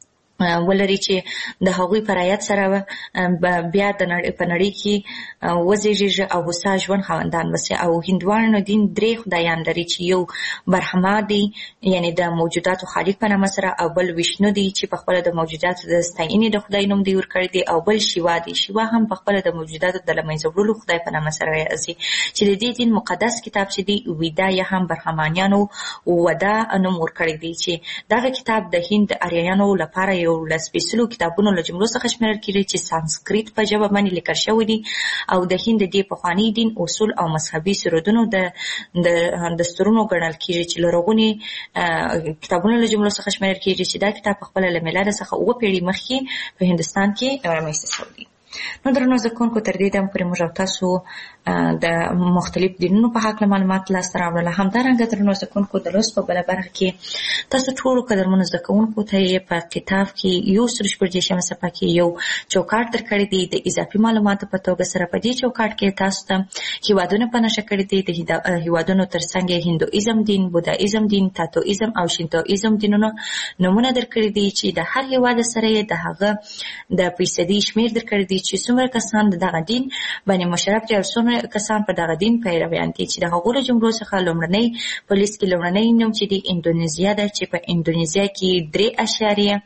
ولري چې د هغوی په رعایت سره بیا د نړۍ په نړۍ کې وزیږي او هوسا ژوند خاوندان وسي. او هندوانو دین درې خدایان لري چې یو برهما دی یعنی د موجوداتو خالق په نامه سره او بل ویشنو دی چې په خپله د موجوداتو د ستاینې د خدای نوم دی ورکړی دی او بل شیوا دی. شیوا هم په خپله د موجوداتو د له منځه وړلو خدای په نامه سره راځي چې د دې دین مقدس کتاب چې دی ویدا یا هم برهمانیانو ودا نوم ورکړی دی چې دغه کتاب د هند اریایانو لپاره یو له سپېڅلو کتابونو له جملو څخه شمېرل کېږي چې سانسکریت په ژبه باندې لیکل شوي دي او د هند د دې پخواني دین اصول او مذهبي سرودونو د دستورونو ګڼل کېږي چې لرغوني کتابونو له جملو څخه شمېرل کېږي چې دا کتاب په خپله له میلاده څخه اووه پیړۍ مخکې په هندوستان کې رامنځته شوی دی. نو درنو زده کوونکو تر دې دمه پورې موږ او تاسو د مختلف دینونو په هکله معلومات لاسته راوړل. همدارنګه درنو زده کوونکو د لوست په بله برخه کې تاسو ټولو قدرمنو زده کوونکو ته یې په کتاب کې یو سل شپږ دېرشمه صفحه کې یو چوکاټ درکړی دی د اضافي معلوماتو په توګه سره. په دې چوکاټ کې تاسو ته هیوادونه په نښه کړي دي. د هیوادونو تر څنګ هندویزم دین، بودایزم دین، تاتویزم او شینتویزم دینونو نومونه درکړي دي چې د هر هیواد سره یې د هغه د فیصدي شمېر درکړی دی چې څومره کسان د دغه دین باندې مشرف دي او څومره کسان په دغه دین پیرویان دي چې د هغو له جملو څخه لومړنی په لیست کې لومړنی نوم چې دی اندونیزیا ده چې په اندونیزیا کې درې اشاریه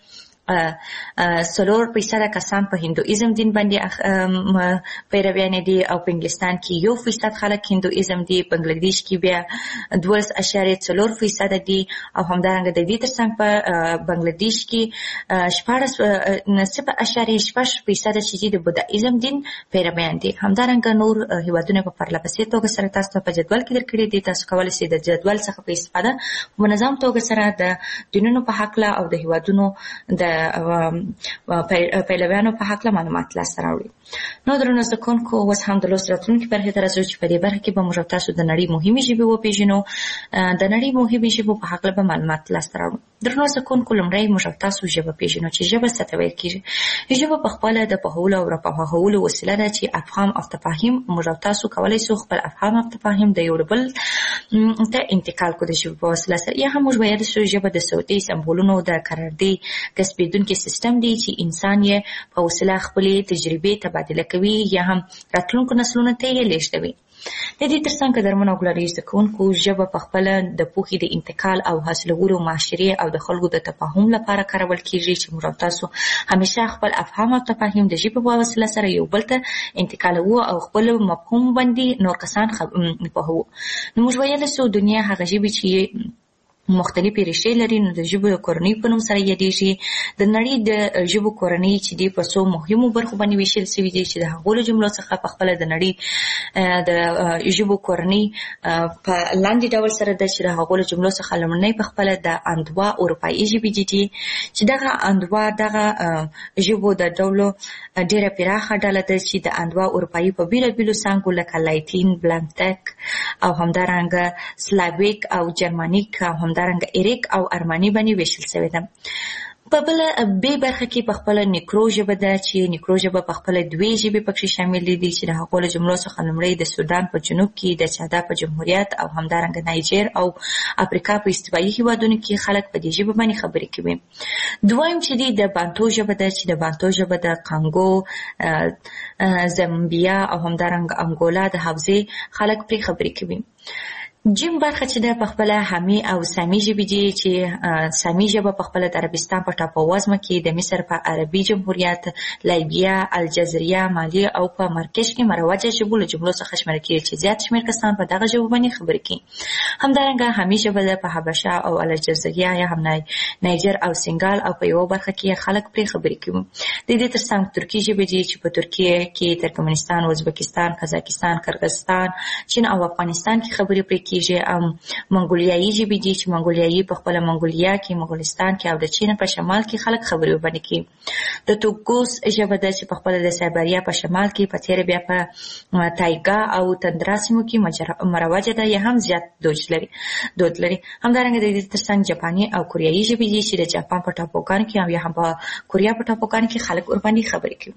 څلور فیصده کسان په هندویزم دین باندې پیرویان دي او په انګلستان کې یو فیصد خلک هندویزم دي. په بنګلادیش کې بیا دولس اشاریه څلور فیصده دي او همدارنګه د دې تر څنګ په بنګلادیش کې شپاړس صفر اشاریه شپږ فیصده چې د بودایزم دین پیرویان دي. همدارنګه نور هیوادونه په پرله پسې توګه سره تاسو ته په جدول کې درکړي دي. تاسو کولی شئ د جدول څخه په استفاده په منظم توګه سره د دینونو په هکله او د هیوادونو د پیلویانو په هکله معلومات لاسته راوړي. نو درنو زده کوونکو اوس هم د لوست راتلونکي برخې ته راځو چې په دې برخه کې به موږ تاسو د نړۍ مهمې ژبې وپېژنو. د نړۍ مهمې ژبو په هکله به معلومات لاسته راوړو. درنو زده کوونکو لومړی موږ تاسو ژبه پېژنو چې ژبه څه ته ویل کېږي. ژبه په خپله د پوهولو او راپوهولو وسیله ده چې افهام او تفاهیم موږ تاسو کولی شو خپل افهام او تفاهیم د یو بل ته انتقال کړو د ژبې په وسیله سره. یا هم موږ ویلی شو ژبه د صوتي سمبولونو د قراردې کسبېدونکي سیستم دی چې انسان یې په وسیله خپلې تجربې تبادله کوي یا هم راتلونکو نسلونو ته یې لیږدوي. د دې تر څنګ قدرمنو او ګلالي زده کوونکو ژبه په خپله د پوهې د انتقال او حاصلولو معاشرې او د خلکو د تفاهم لپاره کارول کېږي چې موږ تاسو همیشه خپل افهام او تفاهم د ژبې په وسیله سره یو بل ته انتقالوو او خپل مفهوم باندې نور کسان پوهوو. نو موږ ویلی شو دنیا هغه ژبې چې مختلفې ریښې لري نو د ژبو د کورنۍ په نوم سره یادېږي. د نړۍ د ژبو کورنۍ چې دی په څو مهمو برخو باندې ویشل شوي دي چې د هغو له جملو څخه په خپله د نړۍ د ژبو کورنۍ په لاندې ډول سره ده چې د هغو له جملو څخه لومړنۍ په خپله د اندوا اروپایي ژبې دي چې دغه اندوا دغه ژبو د ډولو ډېره پراخه ډله ده چې د اندوا اروپایي په بېلابېلو څانګو لکه لاتین، بلانتک او همدارنګه سلاویک او جرمانیک او همدارنګه ایریک او ارمانی باندې ویشل شوې ده. په بل به برخه کې په خپل نیکرو ژبه ده چې نیکرو ژبه په خپل دوی ژبې پکې شامل دي چې د هغو له جملو څخه لومړی د سودان په جنوب کې د چادا په جمهوریت او همدارنګه نایجر او افریقا په استوایي هیوادونو کې خلک په دې ژبه باندې خبرې کوي. دویم چې دی د بانتو ژبه ده چې د بانتو ژبه د کانګو، زامبیا او همدارنګه انګولا د حوزې خلک پرې خبرې کوي. جیم برخه چې ده په خپله حمي او سامي ژبې دي چې سامي ژبه په خپله د عربستان په ټاپووزمه کې د مصر په عربي جمهوریت، لیبیا، الجزیره، مالي او په مراکش کې مروجه ژبو له جملو څخه شمیرل کېږي چې زیات شمېر کسان په دغه ژبو باندې خبرې کوي. همدارنګه حمي ژبه ده په حبشه او الجزیره یا هم نایجر او سنګال او په یوه برخه کې خلک پرې خبرې کوي. د دې تر څنګ ترکي ژبې دي چې په ترکیه کې، ترکمنستان، ازبکستان، قزاقستان، قرغیزستان، چین او افغانستان کې خبرې پرې کېږي. او منګولیایي ژبې دي چې منګولیایي په خپله منګولیا کې، مغولستان کې او د چین په شمال کې خلک خبرې وبنې کوي. د توګوس ژبه ده چې په خپله د سایبریا په شمال کې، په تېره بیا په تایګا او تندرا سیمو کې مروجه ده یا هم زیات دود لري دود لري همدارنګه د دې تر څنګ جاپاني او کوریایي ژبې دي چې د جاپان په ټاپوګانو کې او یا هم په کوریا په ټاپوګانو کې خلک ورباندې خبرې کوي.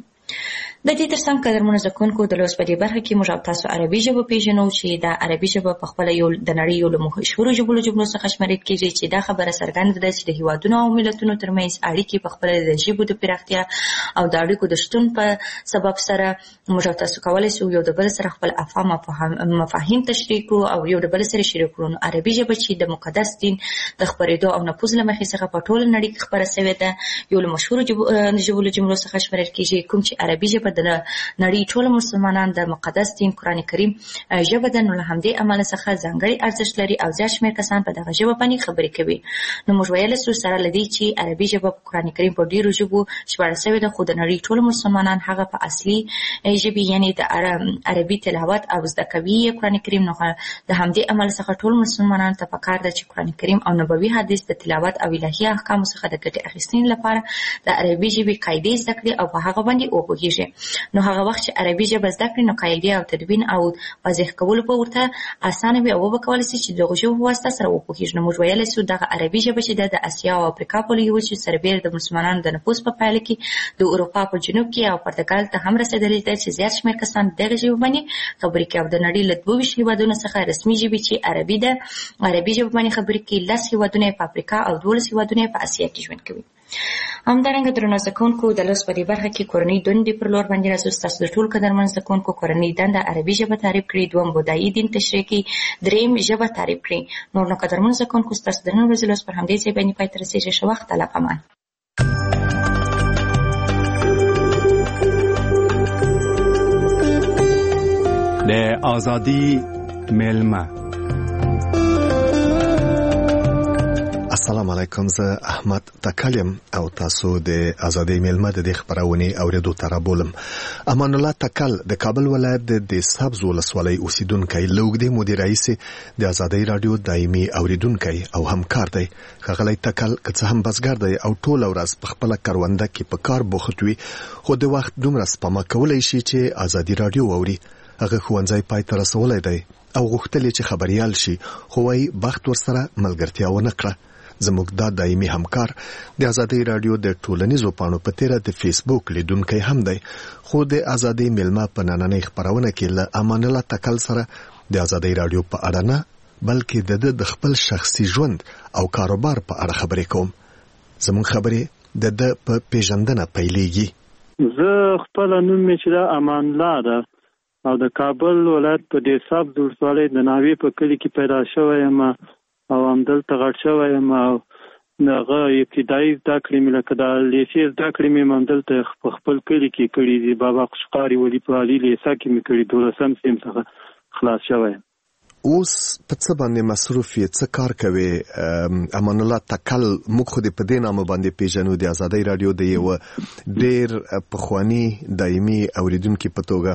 د دې تر څنګ قدرمنو زده کوونکو د لوست په دې برخه کې موږ تاسو عربي ژبه پیژنو چې د عربي ژبه په خپله یو د نړۍ یو له مشهورو ژبو له جملو څخه شمیرل کېږي چې دا خبره څرګنده ده چې د هیوادونو او ملتونو ترمنځ اړیکې په خپله د ژبو د پراختیا او د اړیکو د شتون په سبب سره موږ تاسو کولی شو یو د بل سره خپل افهام او مفاهیم تشریح کړو او یو د بل سره شریک کړو. نو عربي ژبه چې د مقدس دین د خپرېدو او نفوذ له مخې څخه په ټوله نړۍ کې خپره شوې ده، یو له مشهورو ژبو له جملو څخه شمیرل کېږي، کوم چې عربي ژبه د نړۍ ټول مسلمانان د مقدس دین قرآن کریم ژبه ده. نو له همدې امله څخه ځانګړی ارزښت لري او زیات شمېر کسان په دغه ژبه باندې خبرې کوي. نو موږ ویلی سو سره له دې چې عربي ژبه په قرآن کریم په ډېرو ژبو ژباړل شوې ده، خو د نړۍ ټول مسلمانان هغه په اصلي ژبې یعنې د عربي تلاوت او زده کوي قرآن کریم. نو د همدې امله څخه ټول مسلمانانو ته پکار ده چې قرآن کریم او نبوي حدیث د تلاوت او الهي احکامو څخه د ګټې اخیستنې لپاره د عربي ژبې قاعدې زده کړي او په هغه باندې وپوهېږي. نو هغه وخت چې عربي ژبه زده کړي نو قاعدې او تدوین او واضح کولو په ورته اسانه وي او وبکولی شي چې دغه ژبو په واسطه سره وپوهېږي. نو موږ ویلی سو دغه عربي ژبه چې ده د اسیا او افریقا په لویو وچو سربېره د مسلمانانو د نفوس په پایله کې د اروپا په جنوب کې او پرتګال ته هم رسېدلې ده چې زیات شمېر کسان دغه ژبه باندې خبرې کوي. او د نړۍ له دوه ویشت هېوادونو څخه رسمي ژبې چې عربي ده عربي ژبه باندې خبرې کوي، لس هېوادونه په افریقا او دولس هېوادونه په اسیا کې ژوند کوي. همدارنګه درنو زده کوونکو د لوست په دې برخه کې کورنۍ دندې پر لور باندې راځو. ستاسو د ټول قدرمن زده کوونکو کورنۍ دنده عربي ژبه تعریف کړي، دویم بودایي دین تشریح کړي، دریم ژبه تعریف کړي. نور نو قدرمن زده کوونکو ستاسو د نن ورځې لوست پر همدې ځای باندې پای ته رسېږي. ښه وخت، الله پامان. د ازادي ملما. السلام علیکم، زه احمد تکلم او تاسو د ازادي ملما د خبرونه اوریدو تر بولم. امان الله تکل د کابل ولایت د سبز ولسوالۍ اوسیدونکو لوګدي مدیر رئیس د ازادي رادیو دایمي اوریدونکو او همکار دی. خغلی تکل که څه هم بزګر دی او ټول ورځ په خپل کرونده کې په کار بوخت وي، خو د وخت دومره سپما کولای شي چې ازادي رادیو اوري. هغه ښوونځی پای ته رسولی دی او غوښتل چې خبريال شي، خو وايي بخت ورسره ملګرتیا ونه کړه. زموږ دا دایمي همکار د ازادي رادیو د ټولنیزو پاڼو په تیره د فیسبوک لیدونکی هم دی، خو د ازادي ملما په نننۍ خبرونه کې له امان الله تکل سره د ازادي رادیو په اړه نه بلکې د خپل شخصي ژوند او کاروبار په اړه خبرې کوم. زموږ خبرې د د په پیژندنه پیلېږي. زه خپل نوم مې چې امان الله ده او د کابل ولایت په دې سب ولسوالۍ د ناوې په کلی کې پیدا شوی یم او همدلته غټ شوی یم. او هغه ابتدایي زده کړې مې لکه د لیسې زده کړې مې همدلته په خپل کلي کې کړي دي. بابا قشقاري ولي په عالي لیسه کې مې کړي، دولسم صنف څخه خلاص شوی یم. اوس په څه باندې مصروف یې، څه کار کوي؟ امان الله تکل موږ خو دې په دې نامه باندې پیژنو د ازادي رادیو د یو ډېر پخواني دایمي اوریدونکي په توګه.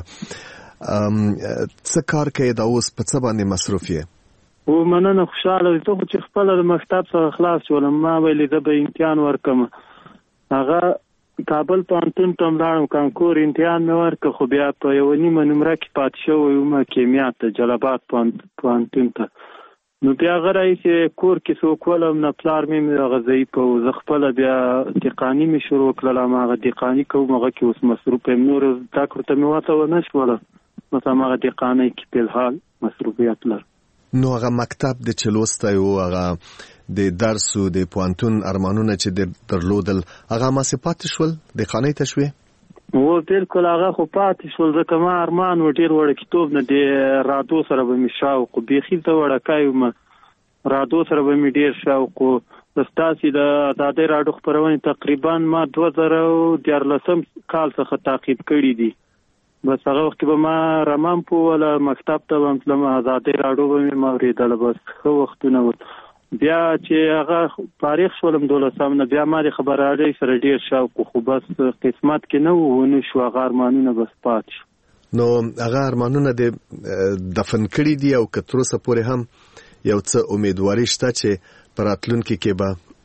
څه کار کوي دا اوس په څه باندې مصروف یې؟ او مننه، خوشاله ته خو چې خپل د مکتب څخه خلاص شولم، ما ویلې زه به امتحان ورکم. هغه کابل پوهنتون ته ولاړم، کانکور امتحان مې ورکړ، خو بیا په یوه نیمه نمره کې پاتې شوی وم کیمیا ته، جلال آباد پوهنتون ته. نو بیا غره چې کور کې څوک ولم نه پلار مې غذایی په زه خپله بیا دقاني مې شروع کړله هماغه دقاني کوم هغه کې اوس مصروف یم نور زده کړو ته مې واته ونه شوله بس هماغه دقانۍ کې فلحال مصروفیت لرم. نو هغه مکتب د چې لوستی و هغه د درس و د پوهنتون ارمانونه چې درلودل هغه هماسې پاتې شول دقانۍ ته شوې؟ و بالکل هغه خو پاتې شول ځکه ما ارمان و ډېر وړکتوب نه د رادو سره به مې شوق و بیخي ته وړکی وم رادو سره به مې ډېر شوق و ستاسې د ازادۍ راډیو خپرونې تقریبا ما دوه زره دیارلسم کال څخه تعقیب کړي دي بس هغه وخت به ما رمام پوله مکتب ته به تلم ازادۍ راډیو به مې اورېدله بس ښه وختونه ول بیا چې هغه فارغ شولم دولسم نه بیا ما د خبريالۍ سره ډېر شوق خو بس قسمت کې نه و ونه شو هغه ارمانونه بس پات شو. نو هغه ارمانونه د دفن کړي دي او که تر اوسه پورې هم یو څه امیدواري شته چې په راتلونکي کې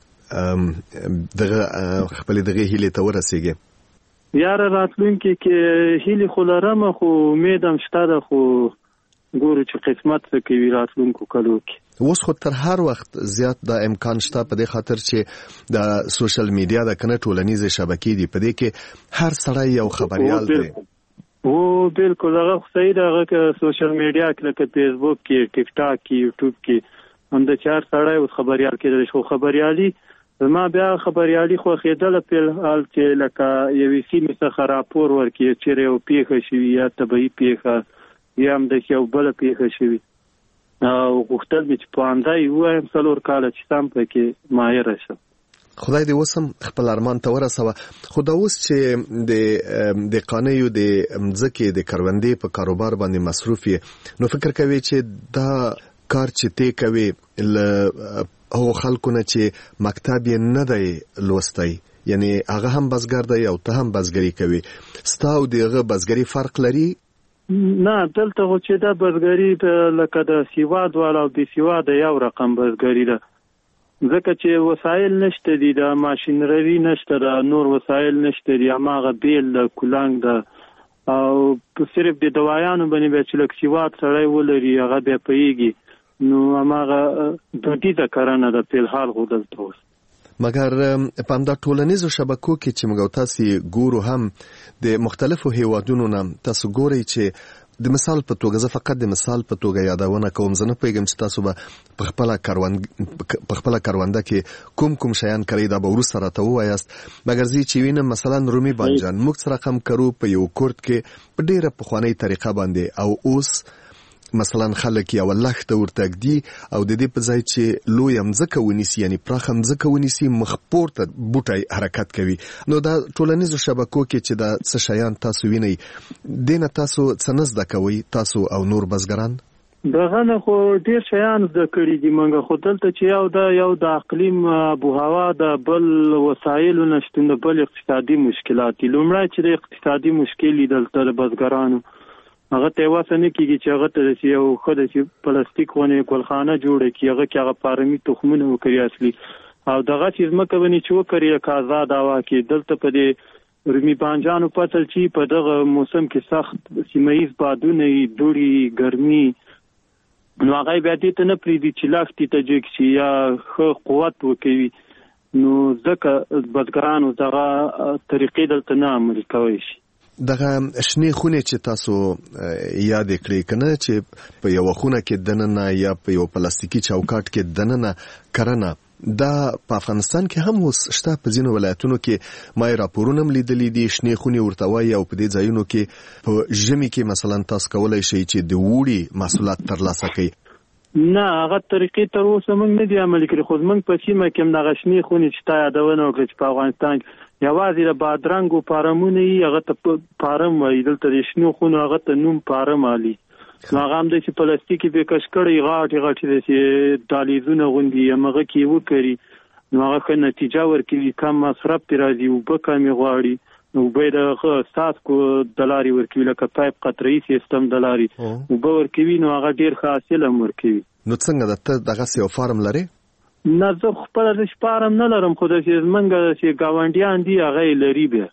به دغه خپلې دغې هیلې ته ورسېږي؟ یاره راتلونکي کې هیلې خو لرم خو امید هم شته ده خو ګورو چې قسمت څه کوي راتلونکو کلو کې. اوس خو تر هر وخت زیات دا امکان شته په دې خاطر چې د سوشل میډیا د کنه ټولنیزې شبکې دي په دې کې هر سړی یو خبريال دی. او بالکل هغه صحیح ده هغه که سوشل میډیا کې لکه فیسبوک کې ټیک ټاک کې یوټیوب کې هم د چار سړی اوس خبريال کېدل شو خبريالي ما بیا خبريالي خو خېدل په حال چې لکه یوې سیمې څخه راپور ورکړي چې یو پیښه شوي یا طبيعي پیښه یا هم د یو بل پیښه شوي او غوښتل مې چې پوهنځی ووایم څلور کاله چې سم پکې ماهره شم. خدای دې وسم خپل ارمان ته ورسوه. خو دا اوس چې د د قانیو د مځکې د کروندې په کاروبار باندې مصروف یې نو فکر کوي چې دا کار چې تی کوي له هغو خلکو نه چې مکتب یې نه دی لوستی یعنی هغه هم بزګر دی او ته هم بزګري کوي ستا او دغه بزګري فرق لري؟ نه دلته خو چې دا بزګري لکه د سیواد والا او د سیواد یو رقم بزګري ده ځکه چې وسایل نشته دي د ماشینري نشته د نور وسایل نشته دي هماغه بیل د کولانګ ده او صرف د دوايانو باندې به چې لکه سیواد سړی ولري هغه بیا پیږي نو هماغه دودیزه کرنه ده په حال خو دلته اوس. مګر په همدا ټولنیزو شبکو کې چې موږ تاسو ګورو هم د مختلفو هیوادونو نه تاسو ګورئ چې د مثال په توګه زه فقط د مثال په توګه یادونه کوم زه نه پوهیږم چې تاسو به په خپله کروند په خپله کرونده کې کوم کوم شیان کوي دا به وروسته راته ووایاست مګر زه چې وینم مثلا رومي بانجان موږ سره رقم کرو په یو کورت کې په ډېره پخوانۍ طریقه باندې او اوس مثلا خلک یو لخته ورته ږدي او د دې په ځای چې لوی مځکه ونیسي یعنی پراخه مځکه ونیسي مخ پورته بوټی حرکت کوي نو دا ټولنیزو شبکو کې چې دا څه شیان تاسو وینئ دینه تاسو څه نه زده کوئ تاسو او نور بزګران؟ دغه نه خو ډېر شیان زده کړي دي موږ خو دلته چې یو د یو د اقلیم آبوهوا د بل وسایلو نشتون د بل اقتصادي مشکلات دي. لومړی چې د اقتصادي مشکل دي دلته د بزګرانو هغه ته واسه نه کیږي چې هغه ته یو خدای چې پلاستیک ونه ګلخانه جوړه کی هغه کې هغه پارمي تخمونه وکړي اصلي او دغه چیز مکه ونی چې وکړي که آزاد هوا کې دلته په دې رومي بانجانو پتل چې په دغه موسم کې سخت سیمایي بادونه دوړي ګرمي نو هغه بیا دې ته نه پریدي چې لاختي ته جګ شي یا خو قوت وکوي نو ځکه بزګرانو دغه طریقې دلته نه عمل کوي شي. دغه شنې خونه چې تاسو یاد کړئ کنه چې په یو خونه کې دننه یا په یو پلاستیکي چوکاټ کې دننه کرنه دا په افغانستان کې هم اوس شته په ځینو ولایتونو کې ما راپورونه لیدلې دي شنې خونه ورته وایي او په دې ځایونو کې په ژمي کې مثلا تاسو کولای شئ چې د وړي محصولات ترلاسه کړئ. نه هغه طریقې تر اوسه موږ نه دي عملي کړي خو موږ په سیمه کې هم دغه شنې خونې چې تا یادونه وکړه چې په افغانستان کې یوازې د بادرنګو پارمونه یې هغه ته پارم وایي دلته د شنو خونو هغه ته نوم پارم علي نو هغه هم داسې پلاستیکي بې کش کړی غاټې غاټې داسې دالیزونه غوندي همغه کې وکړي نو هغه ښه نتیجه ورکوي کم مصرف پرې راځي اوبه کمې غواړي اوبه د څاڅکو د لارې ورکوي لکه پایپ قطره‌ایي سیستم د لارې اوبه ورکوي نو هغه ډېر ښه حاصل هم ورکوي. نو څنګه ده ته دغسې یو فارم لرې؟ نه زه خپله د شپارم نه لرم خو داسې زمونږ چې ګاونډیان دي هغه یې لري بیا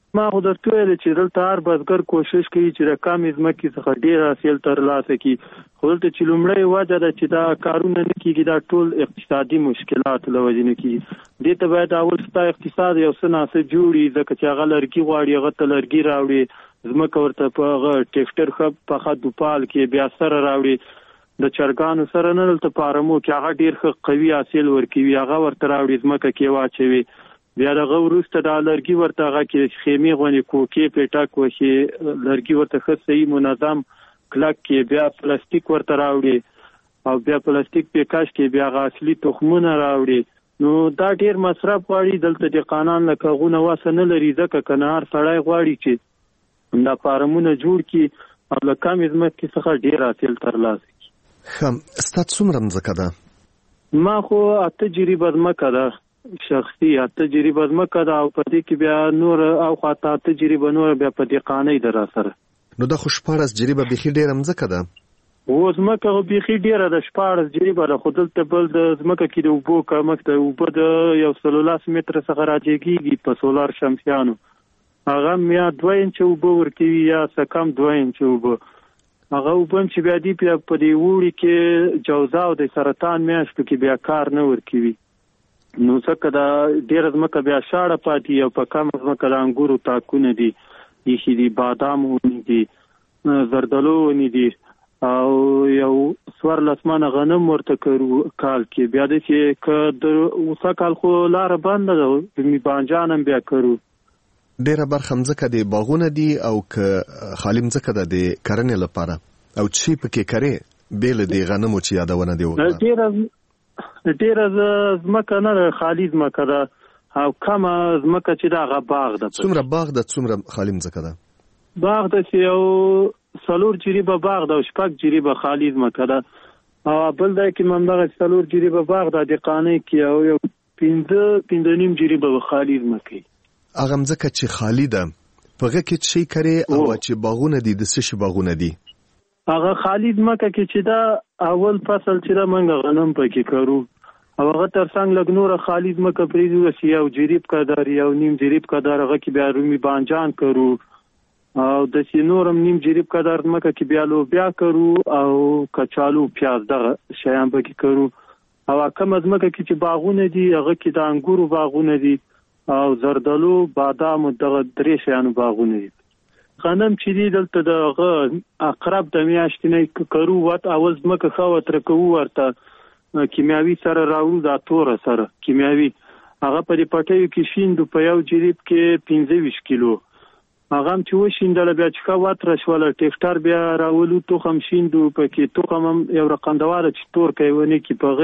ما خو درته ویل چې دلته هر بزګر کوشش کوي چې د کمې ځمکې څخه ډېر حاصل ترلاسه کړي، خو دلته چې لومړی وجه ده چې دا کارونه نه کېږي، دا ټول اقتصادي مشکلات له وجې نه کېږي. دې ته باید اول ستا اقتصاد یو څه ناسه جوړي، ځکه چې هغه لرګي غواړي، هغه ته لرګي راوړي، ځمکه ورته په هغه ټیکټر ښه پخه دوپال کې بیا سره راوړي، د چرګانو سره نه دلته پارمو کې هغه ډېر ښه قوي حاصل ورکوي، هغه ورته راوړي ځمکه کې واچوي، بیا دغه وروسته دا لرګي ورته هغه کې خیمې غوندې کوکې پېټک وشي، لرګي ورته ښه صحیح منظم کلک کې، بیا پلاستیک ورته راوړي او بیا پلاستیک پیکاش کې بیا هغه اصلي تخمونه راوړي. نو دا ډېر مصرف غواړي. دلته دهقانان لکه هغونه وسه نه لري، ځکه که نه هر سړی غواړي چې دا فارمونه جوړ کړي او له کمې ځمکې څخه ډېر حاصل ترلاسه کړي. ښه، ستا څومره ځمکه ده؟ ما خو اته جریبه ځمکه ده، شخصي اته جریبه ځمکه ده، او په دې کې بیا نور او خاطر اته جریبه نور بیا په دهقانۍ ده را سره. نو دا خو شپاړس جریبه بیخي ډېره ځمکه ده. و ځمکه خو بیخي ډېره ده، شپاړس جریبه ده، خو دلته بل د ځمکه کې د اوبو کمښت ده. اوبه د یو سل لس متره څخه راجګېږي په سولار شمسیانو، هغه یا دوه انچه اوبه ورکوي یا څه کم دوه انچه اوبه. هغه اوبه چې بیا دي بیا په دې اوړي کې جوزا او د سرطان میاشتو کې بیا کار نه ورکوي. نو ځکه دا ډېره ځمکه بیا شاړه پاتې او په کمه ځمکه د انګورو تاکونه دي، ایښي دي، بادام ونې دي، زردالو ونې دي، او یو څوارلس منه غنم ورته کرو کال کې. بیا د چې که د اوسه کال خو لاره بنده ده، بانجان هم بیا کرو. ډېره برخه ځمکه د باغونه دي او که خالي ځمکه ده د کرنې لپاره، او چې پکې کرې بې له د غنمو چې یادونه دې وکړه؟ ډېره ډېره ځمکه نه ده، خالي ځمکه ده، او کمه ځمکه چې ده هغه باغ ده. څومره باغ ده څومره خالي ځمکه ده؟ باغ ده چې یو څلور جریبه باغ ده او شپږ جریبه خالي ځمکه ده، او بل ځای کې همدغه څلور جریبه باغ ده دهقانۍ کې، او یو پنځه پنځه نیم جریبه خالي ځمکه. هغه ځمکه چې خالي ده په هغه کې څه کرې او چې باغونه دي د څه شي باغونه دي؟ هغه خالي ځمکه کې چې دا اول فصل چې دا موږ غنم پکې کرو، او هغه ترڅنګ لږ نوره خالي ځمکه پرېږدو چې یو جریب کدار یو نیم جریب کدار هغه کې بیا رومي بانجان کرو، او داسې نور هم نیم جریب کدار ځمکه کې بیا لوبیا کرو او کچالو پیاز دغه شیان پکې کرو. او کومه ځمکه کې چې باغونه دي هغه کې د انګورو باغونه دي او زردالو، بادام، دغه درې شیانو باغونه دي. غنم چې دی دلته دغه اقرب د میاشتې نه کرو، وت اول ځمکه ښه وتره کوو، ورته کیمیاوي سره راوړو، دا توره سره کیمیاوي، هغه په دې پټیو کې شیندو په یو جریب کې پنځه ویشت کیلو. هغه هم چې وشیندله بیا چې ښه وتره شوله، ټیکټر بیا راولو، تخم شیندو، پکې تخم هم یو رقندواره چې تور کوي ونه کې په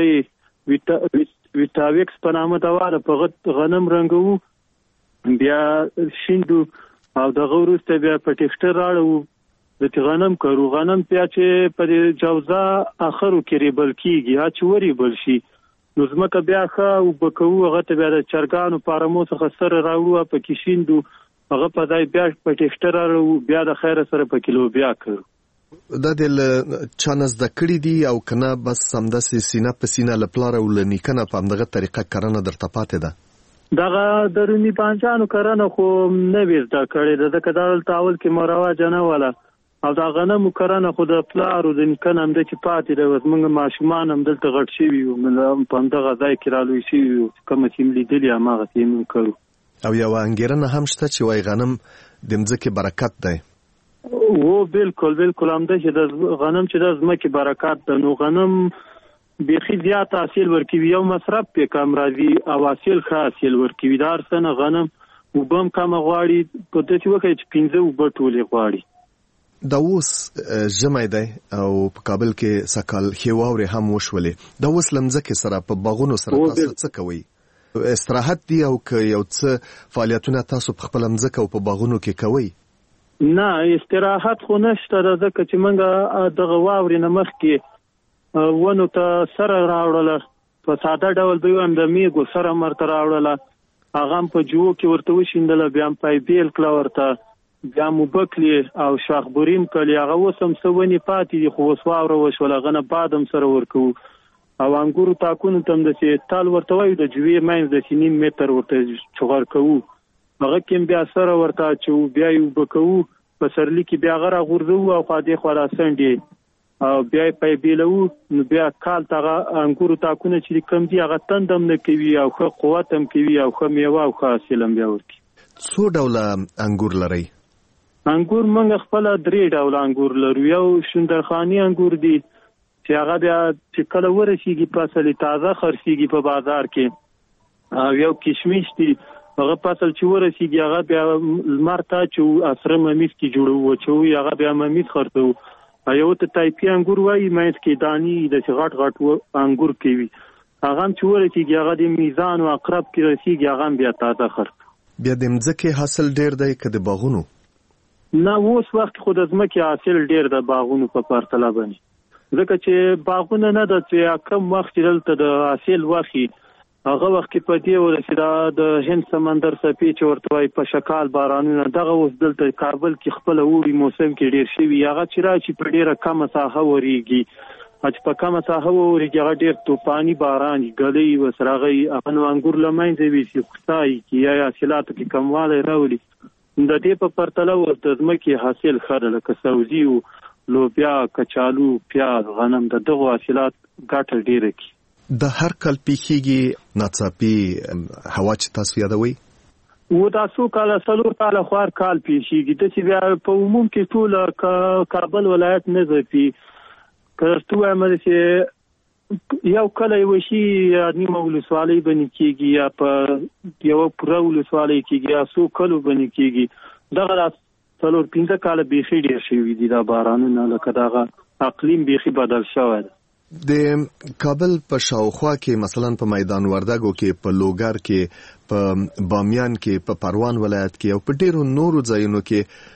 هغې ویټاویکس په نامه دوا ده، په غنم رنګوو، بیا شیندو، او دغه وروسته بیا په ټیکټر راړو، د غنم کرو. غنم بیا چې په جوزا اخرو کې ریبل کېږي، ها چې وریبل شي نو ځمکه بیا ښه اوبه کوو، هغه ته بیا د چرګانو فارمو څخه سره راوړو، پکې شیندو، هغه په ځای بیا په ټیکټر راړو، بیا د خیره سره په کیلو بیا کرو. دا د چا نه زده کړي دي او که نه بس همداسې سینه په سینه له پلاره او له نیکه نه په همدغه طریقه کرنه درته پاتې ده؟ دغه د رومي بانجانو کرنه خو نه وې زده کړې ده، ځکه دا دلته اول کې مروجه نه وله، او دا غنمو کرنه خو د پلار او د نیکه نه همده چې پاتې ده. اوس موږ ماشومان هم دلته غټ شوي وو، په همدغه ځای کې رالوی شوي وو، کومه چې مو لیدلي هماغسې یې موږ کوو. او یوه انګېرنه هم شته چې وایي غنم د مځکې برکت دی؟ و بالکل بالکل همده چې د غنم چې د ځمکې برکت ده. نو غنم بیخي زیات حاصل ورکوي، یو مصرف پې کم راځي او حاصل ښه حاصل ورکوي. د هر څه نه غنم اوبه هم کمه غواړي، په داسې وکړي چې پنځه اوبه ټولې غواړي. دا اوس ژمی دی او په کابل کې سږ کال ښې واورې هم وشولې، دا اوس له مځکې سره په باغونو سره تاسو څه کوئ؟ استراحت دی او که یو څه فعالیتونه تاسو په خپله مځکه او په باغونو کې کوئ؟ نه، استراحت خو نشته ده، ځکه چې موږ دغه واورې نه مخکې ونو ته سره راوړله، په ساده ډول به ووایم د میږو سره مرته راوړله، هغه هم په جوو کې ورته وشیندله، بیا هم پایبیل کړه ورته، بیا هم اوبه کړې او شاخبوریم کړلې. هغه اوس هم څه ونې پاتې دي، خو اوس واوره وشوله، هغه نه باد هم سره ورکوو. او انګورو تاکونو ته هم داسې تال ورته وایو، د جوې منځ داسې نیم متر ورته چغار کوو، هغه کې بیا سره ورته چې بیا یو بکو په سرلی کې بیا غره غورځو او خاطی خلاصندې او بیا په بیلو نو بیا کال تاغه انګورو تاکونه چې کم دي هغه تندم نه کوي او خو قوت هم کوي او خو میوه او حاصل هم بیا ورکي. څو ډوله انګور لري؟ انګور موږ خپل درې ډوله انګور لرو. یو شندرخانی انګور دي چې هغه بیا چې کله ورسیږي په اصل تازه خرڅيږي په بازار کې، او یو کشمش دي هغه په اصل چې ورسیږي هغه بیا لمرته چې اثر ممیز کې جوړو چې هغه بیا ممیز خرڅو. یو ته تایپی انګور وایي مېز کې دانی د غټ غټ انګور کوي، هغه چې ورسیږي هغه د میزان او اقرب کې رسیږي هغه بیا تازه خرڅ. بیا د مځکه حاصل ډیر دی که د باغونو؟ نه اوس وخت خو د ځمکې حاصل ډیر د باغونو په پرتله باندې، ځکه چې باغونه نه د چې کم وخت دلته د حاصل واخی هغه وخت کې په دې ورسېدا د هند سمندر څپې چې ورته وای په شکال بارانونه دغه اوس دلته کابل کې خپل ووري موسم کې ډیر شوی، هغه چې راځي په ډیره کم ساحه وریږي، چې په کم ساحه وریږي هغه ډیر طوفاني باران غلي وسراغي هغه انګور لمنځه وي چې خدای کې یا حاصلاتو کې کمواله راولي. د دې په پرتله ورته ځمکې حاصل خړل کسوزي او لوبیا، کچالو، پیاز، غنم د دغه حاصلات ګټه ډیره کی. د هر کال پیخیږي ناڅاپي هوا چې تاسو یادوي؟ و تاسو کال څلور کال خوار کال پیخیږي د چې بیا په عموم کې ټول کابل ولایت نه ځي کړهتو امر چې یو کله یو شي نیمه ولسوالۍ باندې کېږي یا په یو پوره ولسوالۍ کېږي یا څو کلو باندې کېږي. دغه څلور پنځه کال بیخي ډیر شوی دي دا بارانونه، لکه دغه اقلیم بیخي بدل شوی دی. د کابل په شاوخوا کې مثلا په میدان وردګو کې، په لوګر کې، په بامیان کې، په پروان ولایت کې او په ډیرو نورو ځایونو کې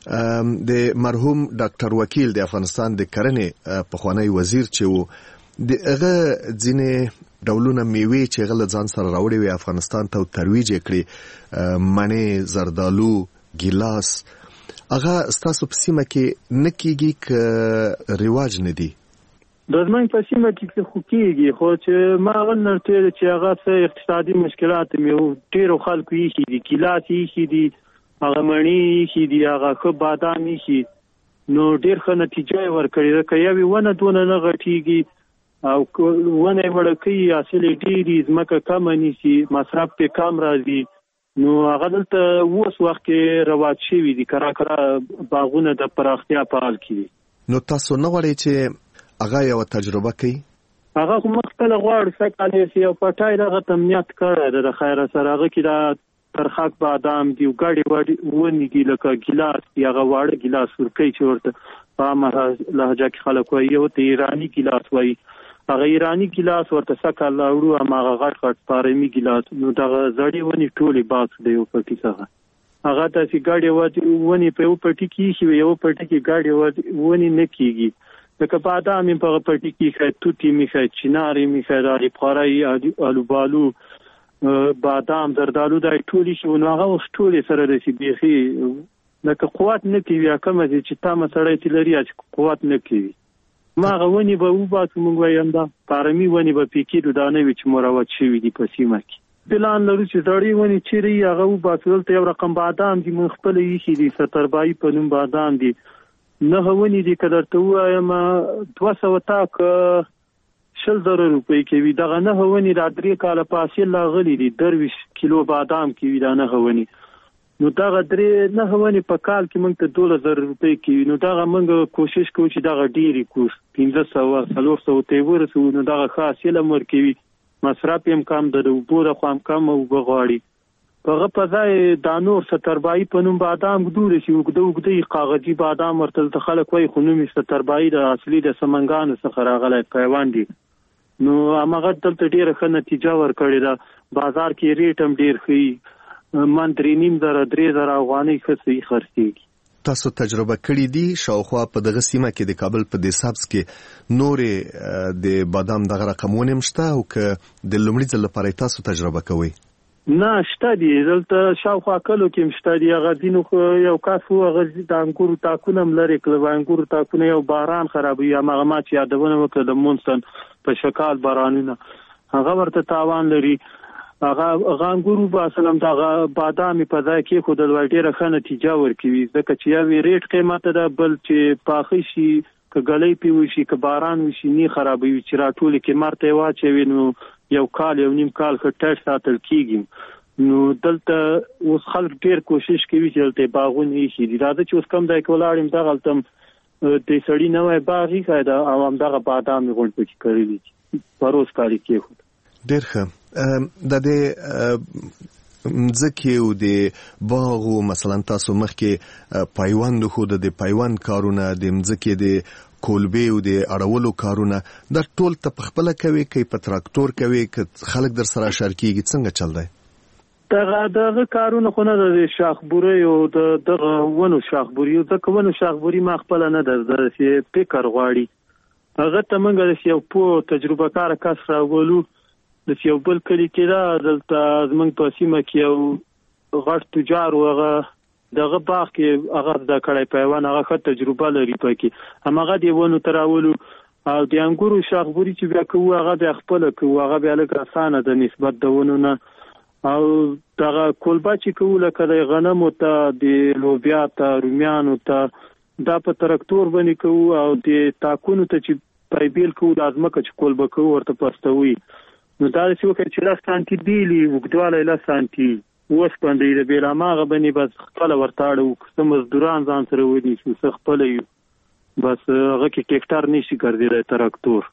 د مرحوم ډاکټر وکیل د افغانستان د کرنې پخوانی وزیر چې وو د هغه ځینې ډولونه میوې چې هغه ځان سره راوړي وي افغانستان ته ترویج کړي، مڼې، زردالو، ګیلاس، هغه ستاسو په سیمه کې نه کېږي که رواج نه دی؟ د زمونږ په سیمه کې خو کېږي، خو چې ما هغه نرته چې هغه څه اقتصادي مشکلات مې ډېرو خلکو یې دي، ګیلاس یې دي، هغه مڼې یې دي، هغه ښه بادام یې، نو ډېر ښه نتیجه یې ورکړې ده. که یوې ونه دونه نه غټېږي او ونه یې وړه کوي، حاصل یې ډېر ځمکه کمه نیسي، مصرف پرې کم راځي، نو هغه دلته اوس وخت کې رواج شوي دي، کرا کرا باغونه د پراختیا په حال کې دي. نو تاسو نه غواړئ چې هغه یو تجربه کوي؟ هغه خو مختلف غواړي سکه یې یو پټای دغه تمنیت کړی ده د خیره سره، هغه کې دا ترخک بادام دی او ګاډي وړي ونی دي، لکه ګیلاس دی، هغه واړه ګیلاس ورکوي چې ورته په عامه لهجه کې خلک وایي، یو ته ایراني ګیلاس وایي، هغه ایراني ګیلاس ورته سکه لاړو هغه غټ غټ پارمي ګیلاس، نو دغه زړې ونی ټولې باکس دی یو پټي څخه، هغه تاسې ګاډي ونی په یو پټي کې شي، یو پټي کې ګاډي ونی نه کېږي، لکه بادام یې په پټي کې ښه توتي مې ښه چنار مې ښه دا لپاره الوبالو، بادام، زردالو دا ټولې شي، نو هغه وخت ټولې سره رسي بیخي لکه قوت نه کوي، کومه چې تامه سړی چې لري چې قوت نه کوي. ما هغه ونې به وباسو، موږ وایم دا پارمي ونې به پې کېدو، دا نه وي چې مروج شوي دي په سیمه کې. پلان لرو چې زړې ونې چیرې هغه وباسو. دلته یو رقم بادام دي موږ خپله ایښي دي، ستربایي په نوم بادام دي، نهه ونې دي، که درته ووایم دوه سوه تاک شل زره روپۍ کوي. دغه نهه ونې دا درې کاله په حاصل راغلي دي، درویشت کیلو بادام کوي دا نهه ونې، نو دغه درې نهه ونې په کال کې موږ ته دولس زره روپۍ کوي. نو دغه موږ کوشش کوو چې دغه ډېرې کړو، پنځه سوه څلور سوو ته یې ورسوو، نو دغه ښه حاصل هم ورکوي، مصرف یې هم کم ده، د اوبو د خوا هم کم اوبه غواړي. په هغه په ځای دا نور ستربایي په نوم بادام ګدولی شي، اوږده اوږده کاغذي بادام ورته دلته خلک وایي، خو نوم یې ستربایي د اصلي د سمنګانو څخه راغلی پیوند دي. نو هماغه دلته ډېره ښه نتیجه ورکړې ده، بازار کې ریټ هم ډېر ښه، من درې نیم زره درې زره افغانۍ ښه صحیح خرڅېږي. تاسو تجربه کړې دي شاوخوا په دغه سیمه کې د کابل په دې سبز کې نورې د بادام دغه رقمونه هم شته، او که د لومړي ځل لپاره تاسو تجربه کوئ؟ نه شته دي، دلته شاوخوا کلو کې هم شته دي. هغه ځینو خو یو کس و هغه د انګورو تاکونه هم لرې کړل، انګورو تاکونه یو باران خرابوي، هماغه ما چې یادونه وکړه د مونسن په شکال بارانونه، هغه ورته تاوان لري. هغه غانګورو با سلام دا بادام په ځای کې خو د ډېره ښه نتیجه ورکوي ځکه چې یو ریټ قیمت ده بل چې پاخه شي که ګلۍ پې وشي که باران وشي نه خرابوي چې راټولې کې مرته واچوي نو یو کال یو نیم کال ښه ټیټ ساتل کېږي نو دلته اوس خلک ډېر کوشش کوي چې دلته باغونه ایښي دي راځه چې اوس کوم ځای کې ولاړ یم دغلته د سړي نوی باغ ایښی ده او همدغه بادام مې غونډ پکې کرلی دي پروس کال یې کېښود. ډېر ښه. د دې مځکې او د باغ او مثلا تاسو مخکې پیوند خو د پیوند کارونه د مځکې د کولبې او د اړولو کارونه د ټول ته په خپل کوي کې په تراکتور کوي کې خلک در سره شریکيږي څنګه چل دی؟ دغه دغه کارونه خو نه د شاخبوري او د دغه ونو شاخبوري او د ونو شاخبوري ما خپل نه در چې فکر غواړي هغه ته موږ د یو په تجربه کار کس راولو د یو بل کلی کې دا دلته زمونږ په سیمه کې یو غټ تجار وغه دغه باغ کې هغه د کړای پیوان هغه ښه تجربه لري پکې همغه دی ونه تراولو او د انګورو شاخبوري چې بیا کوو هغه د خپل کوو هغه بیا لږ اسانه د نسبت د ونو نه او دغه کولبا چې کوو لکه د غنمو ته د لوبیا ته رومیانو ته دا په تراکتور باندې کوو او د تاکونو ته چې پایبیل کوو د ازمکه چې کولبا کوو ورته پستوي نو دا چې وکړي چې لا سانتي دیلی وګدواله لا سانتي اوس باندې د بیراماغه باندې بس خپل ورتاړو کوم مزدوران ځان سره ودی چې خپل یو بس هغه کې ټریکټر نشي ګرځیدای تراکتور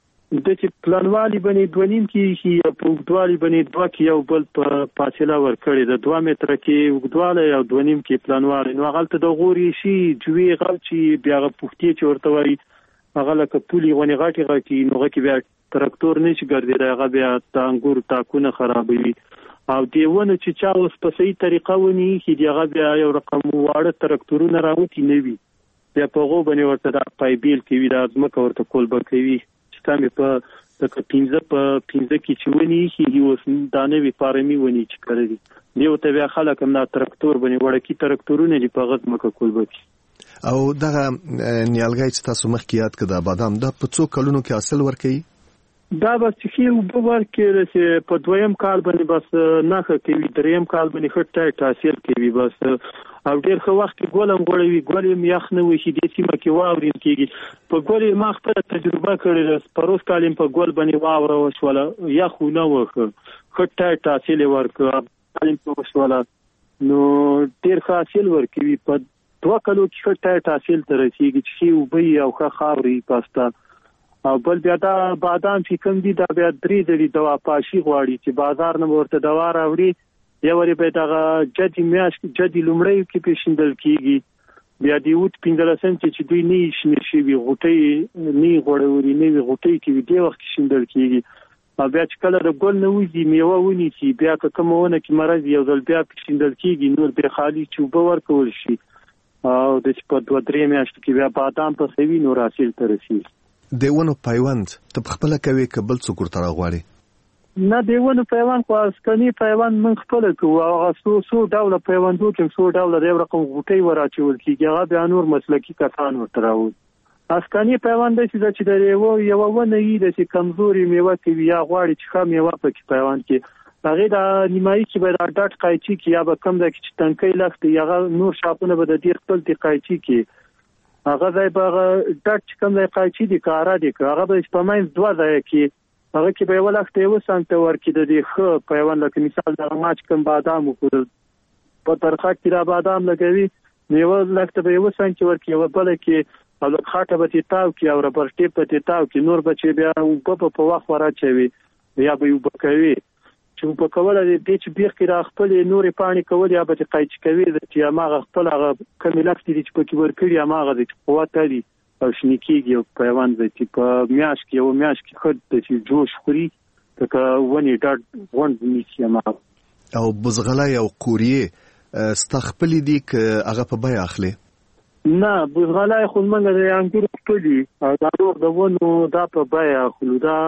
د چې پلانوالي باندې دونیم کې هي په وګدوالي باندې دوا کې یو بل په فاصله ورکړي د دوه متر کې وګدواله یو دونیم کې پلانوالي نو هغه ته د غوري شي جوی غل چې بیا پوښتې چې ورته وایي هغه لکه پولي غونې غاټي غاټي نو هغه کې بیا تراکتور نشي ګرځیدای هغه بیا د انګور تاکونه خرابوي او دیونه چې چا اوس په صحیح طریقه ونی چې دیغه بیا یو رقم واړه تراکتورونه راوتی نه وي بیا په غو باندې ورته د پایبیل کې وی د ازمکه ورته کولبه کوي چې تاسو په د پینځه په پینځه کې چې ونی چې اوس دانه وی فارمي ونی چې کړی دیو ته بیا خلک هم د تراکتور باندې وړکی تراکتورونه دی په غزمکه کولبه کوي او دغه نیالګي چې تاسو مخکې یاد کړه بادام د په څو کلونو کې حاصل ورکړي دا بس چې یو بور کې چې په دویم کال باندې بس نه کوي دریم کال باندې خټه تاثیر کوي بس او ډیر خو وخت ګولم غوړوي ګولم یخ نه وي چې د سیمه کې واورین کېږي په ګولې ما خپل تجربه کړې ده پروس کالم په ګول باندې واوره وشوله یخ نه وخه خټه تاثیر ورکړه کالم په وشوله نو ډیر حاصل ورکوي په دوه کلو کې خټه تاثیر تر رسیدي چې وبي او ښه خاوري پاستا او بل بیا دا بادام چې کوم دي دا بیا درې درې دوا پاشي غواړي چې بازار نه ورته دوا راوړي یو لري به دا جدي میاش جدي لومړی کې پیښندل کیږي بیا دی وټ پینځلسم چې دوی نه شنه شي وي غټي نه غوړوري نه غټي کې دی وخت شندل کیږي او بیا چې کله د ګل نه وځي میوه ونی چې بیا کومونه کې مرز یو ځل بیا پیښندل کیږي نور به خالی چوبه ورکول شي او د په دوه درې میاشتو کې بیا بادام په سوي نور حاصل ترسي دیونو پیوند ته خپل کوي کبل څوک تر غواړي نه دیونو پیوند خو اسکنی پیوند من خپل کوو هغه سو سو ډول پیوندو کې سو ډول د رقم غوټي وراچول کیږي هغه به نور مسلکی کسان ورتراو اسکنی پیوند چې د یو یو ونه یی د کمزوري میوه کې یا غواړي چې خام میوه په پیوند کې هغه د نیمایي کې به د ډاټ قایچی کې یا به کم د چې تنکي لخت یا نور شاپونه به د دې خپل د قایچی کې هغه ځای به ډاټ کوم ځای قایچی دي کارا دي هغه به په ماین دوه ځای کې هغه کې به ولخت یو سنت ورکې د دې خو پیوند لکه مثال د ماچ کوم بادام وکړل په ترخه کې را بادام لګوي نیو لکه به یو سنت ورکې یو بل کې او د خاطه به تاو کې او ربر ټیپ په تاو کې نور بچي بیا په په وخت وراچوي یا به یو بکوي چې په کوله د چې بیخ کې را خپل نورې پانی کول یا به قایچ کوي چې هغه خپل هغه کمیلک دي چې په کې ورکړي هغه د قوت لري او شنیکیږي په پیوند چې په میاش کې او میاش کې خود چې جوش خوري که ونی ډاټ وند نیسی ما او بزغلای او قوریه استخپل دي ک هغه په بیا اخلي نه بزغلای خو منګه د انګور خپلي او دا نور د ونو دا په بیا اخلو دا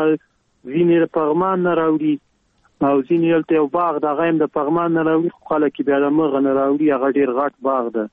وینې پغمان نه راوړي او ځینې یلته یو باغ د غیم د پغمان نه راوړي خو خلک بیا د مغه نه راوړي هغه ډیر غټ باغ ده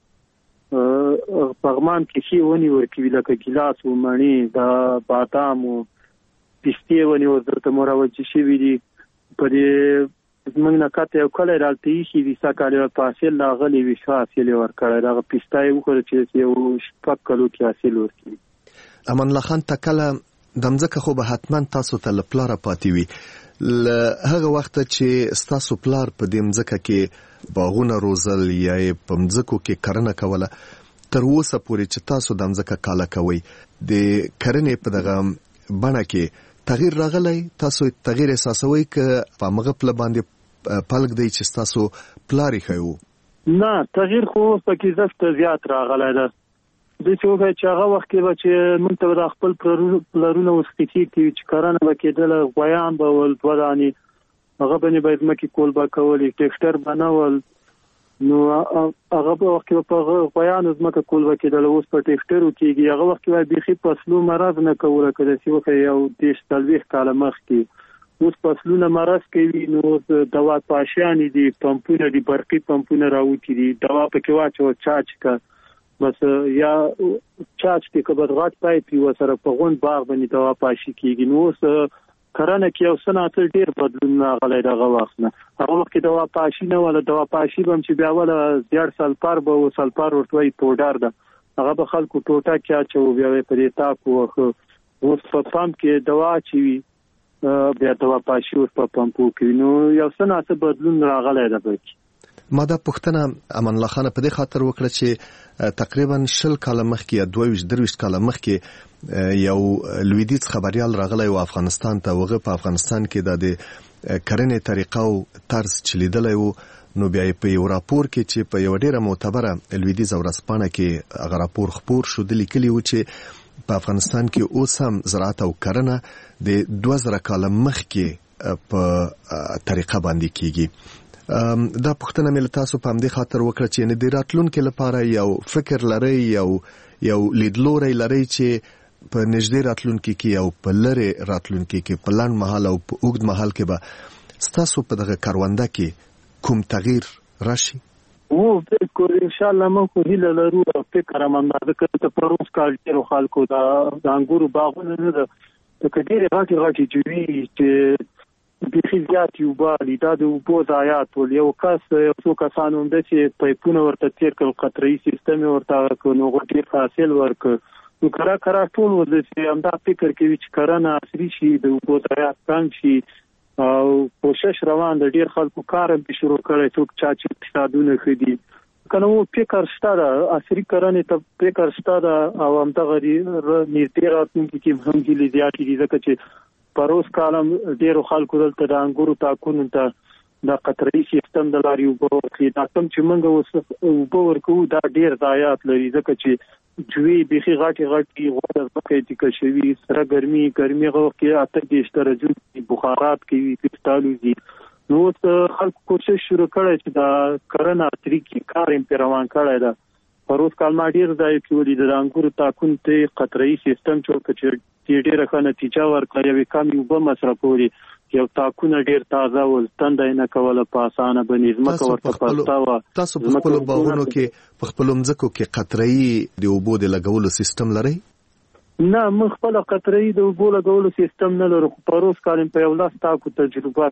پغمان کې شي ونی ورکوي لکه ګلاس او مڼي د بادام او پستې ونی ورته مروج شي وي دي په دې زمونږ نه کته یو کله رالته شي د سکاله په حاصل لاغلی وي ښه حاصل ورکړی دا پسته یو خو چې یو شپږ کلو کې حاصل ورکړي. امان الله خان تکله دمځکه خو به حتما تاسو ته لپاره پاتې وي ل هغه وخت چې تاسو پلار په دې مځکه کې باغونه روزل یا په مځکو کې کرنه کوله تر اوسه پورې چې تاسو د مځکه کاله کوي د کرنې په دغه بڼه کې تغییر راغلی تاسو تغییر احساسوي ک په مغه پل باندې پلک دی چې تاسو پلاری خو نه تغییر خو پکې زفت زیات راغلی ده د څوګه چې هغه وخت کې چې مونږ ته د خپل پلرونو وسختي کې چې کارانه وکیدل غویان به ول ودانی هغه باندې باید مکه کول با کولې ټیکټر بنول نو هغه په وخت کې په غویان زمکه کول وکیدل اوس په ټیکټرو کېږي هغه وخت کې بيخي فصلو مرض نه کوله کله چې وخت یو دیش تلويخ کاله مخ کې اوس فصلونه مرض کوي نو دوا پاشيان دي پمپونه دي برقي پمپونه راوتی دي دوا پکې واچو چاچ کا بس یا چاچ کې کبر غټ پای پی وسره په غون باغ باندې دوا پاشي کیږي نو س کرانه کې او صنعت ډیر بدلون راغلی دغه وخت نه هغه وخت کې دوا پاشي نه ولا دوا پاشي بم چې بیا ولا زیړ سلفر به او سلفر ورتوي پودر ده هغه به خلکو ټوټه کې اچو بیا په دې تاکو اوس په پمپ کې دوا چی بیا دوا پاشي اوس په پمپو کې نو یو صنعت بدلون راغلی ده پکې. ما دا پښتنه امان الله خان په دې خاطر وکړه چې تقریبا شل کاله مخکې یا دوه ویشت درویشت کاله مخکې یو لویدیځ خبريال راغلی و افغانستان ته وغه په افغانستان کې د کرنې طریقه او طرز چلیدلی و نو بیا په یو راپور کې چې په یو ډیره معتبره لویدیځ ورځپاڼه کې هغه راپور خپور شو د لیکلي و چې په افغانستان کې اوس هم زراعت او کرنه د دوه زره کاله مخکې په طریقه باندې کیږي. دا پښتنه مل تاسو په همدې خاطر وکړه چې نه د راتلونکو لپاره یو فکر لري یو یو لیدلوري لري چې په نږدې راتلونکو کې یو په لری راتلونکو کې په لاند محل او په اوږد محل کې به تاسو په دغه کارونده کې کوم تغییر راشي او بالکل ان شاء الله مو خو هیله لرو او فکر مانده کړه په روز کال ډیرو خلکو دا د انګورو باغونه نه ده د کډيري غاټي غاټي جوړي چې بيخي زیات یو بالي دا د وبو ضایعات ول یو کس یو څو کسانو هم د چې پایپونه ورته تیر کړ قطري سیستم ورته کو نو غټي حاصل ورک نو کرا کرا ټول ول چې هم دا فکر کوي چې کرنه عصري شي د وبو ضایعات کم شي او کوشش روان د ډیر خلکو کار به شروع کړي څوک چا چې اقتصادونه خدي کنه وو فکر ستاره عصري کرنه ته فکر ستاره او هم د غری نږدې راتلونکي کې هم دي زیات دي ځکه چې پروس کالم ډیرو خلکو دلته د انګورو تاکون ته د قطري سیستم د لاري وبو کې دا کوم چې موږ وبو ورکو دا ډیر ضایعات لري ځکه چې جوی بيخي غاټي غاټي غوړه ځکه چې کشوي سره ګرمي ګرمي غو کې اته کې درجه بخارات کوي پښتالو دي نو خلکو کوشش شروع کړي چې دا کرنه عصري کې کار هم روان کړي دا پروس کال ما ډیر ځای کې ولې د انګورو تاکون ته قطري سیستم چې ډیره ښه نتیجه ورکړه یو کم یو به مصرفوري یو تاکونه ډیر تازه ول تنده نه کوله په اسانه باندې زمکه ورته پاتاوه تاسو په خپل باغونو کې په خپل مځکو کې قطري د اوبو د لګولو سیستم لري نه موږ خپل قطري د اوبو لګولو سیستم نه لرو خو پروس کال په یو لاس تاکو تجربه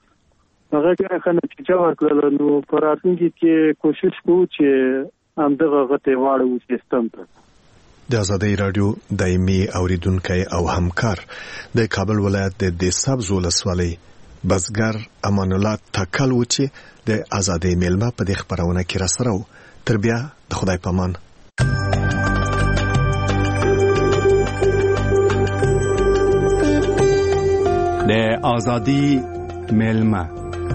کړو هغه ډیره ښه نتیجه ورکړه نو پر راتلونکي کې کوشش کوو چې هم دغه غته واړو سیستم ته. د آزادۍ رادیو دایمي اوریدونکو او همکار د کابل ولایت د دیسابز ولسوالۍ بزګر امان الله تکل و چې د آزادۍ میلمه په دې خبرونه کې را سره و تر بیا د خدای پامان. د آزادۍ میلمه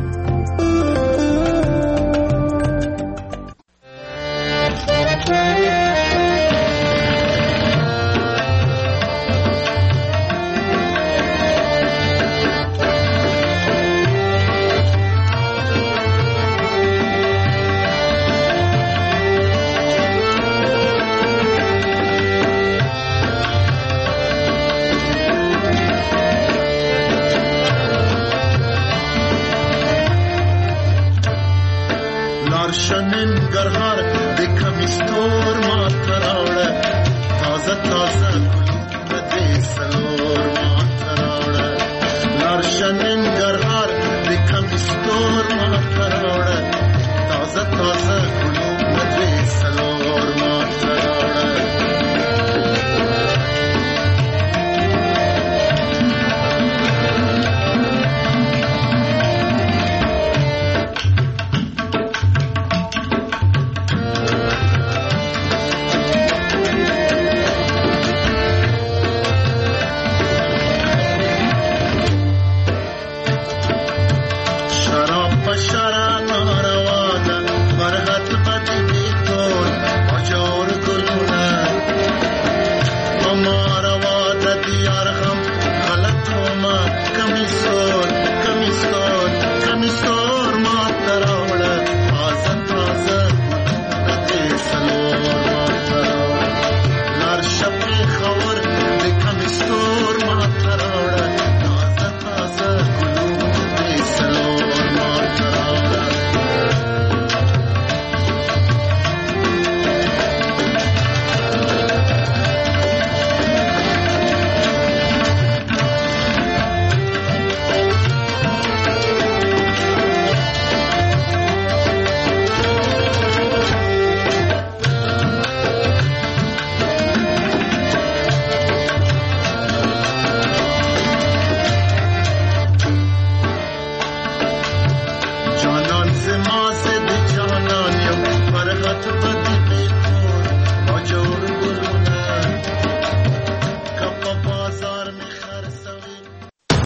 شنن گرهار د کمیستور ما تراوړه تازه تازه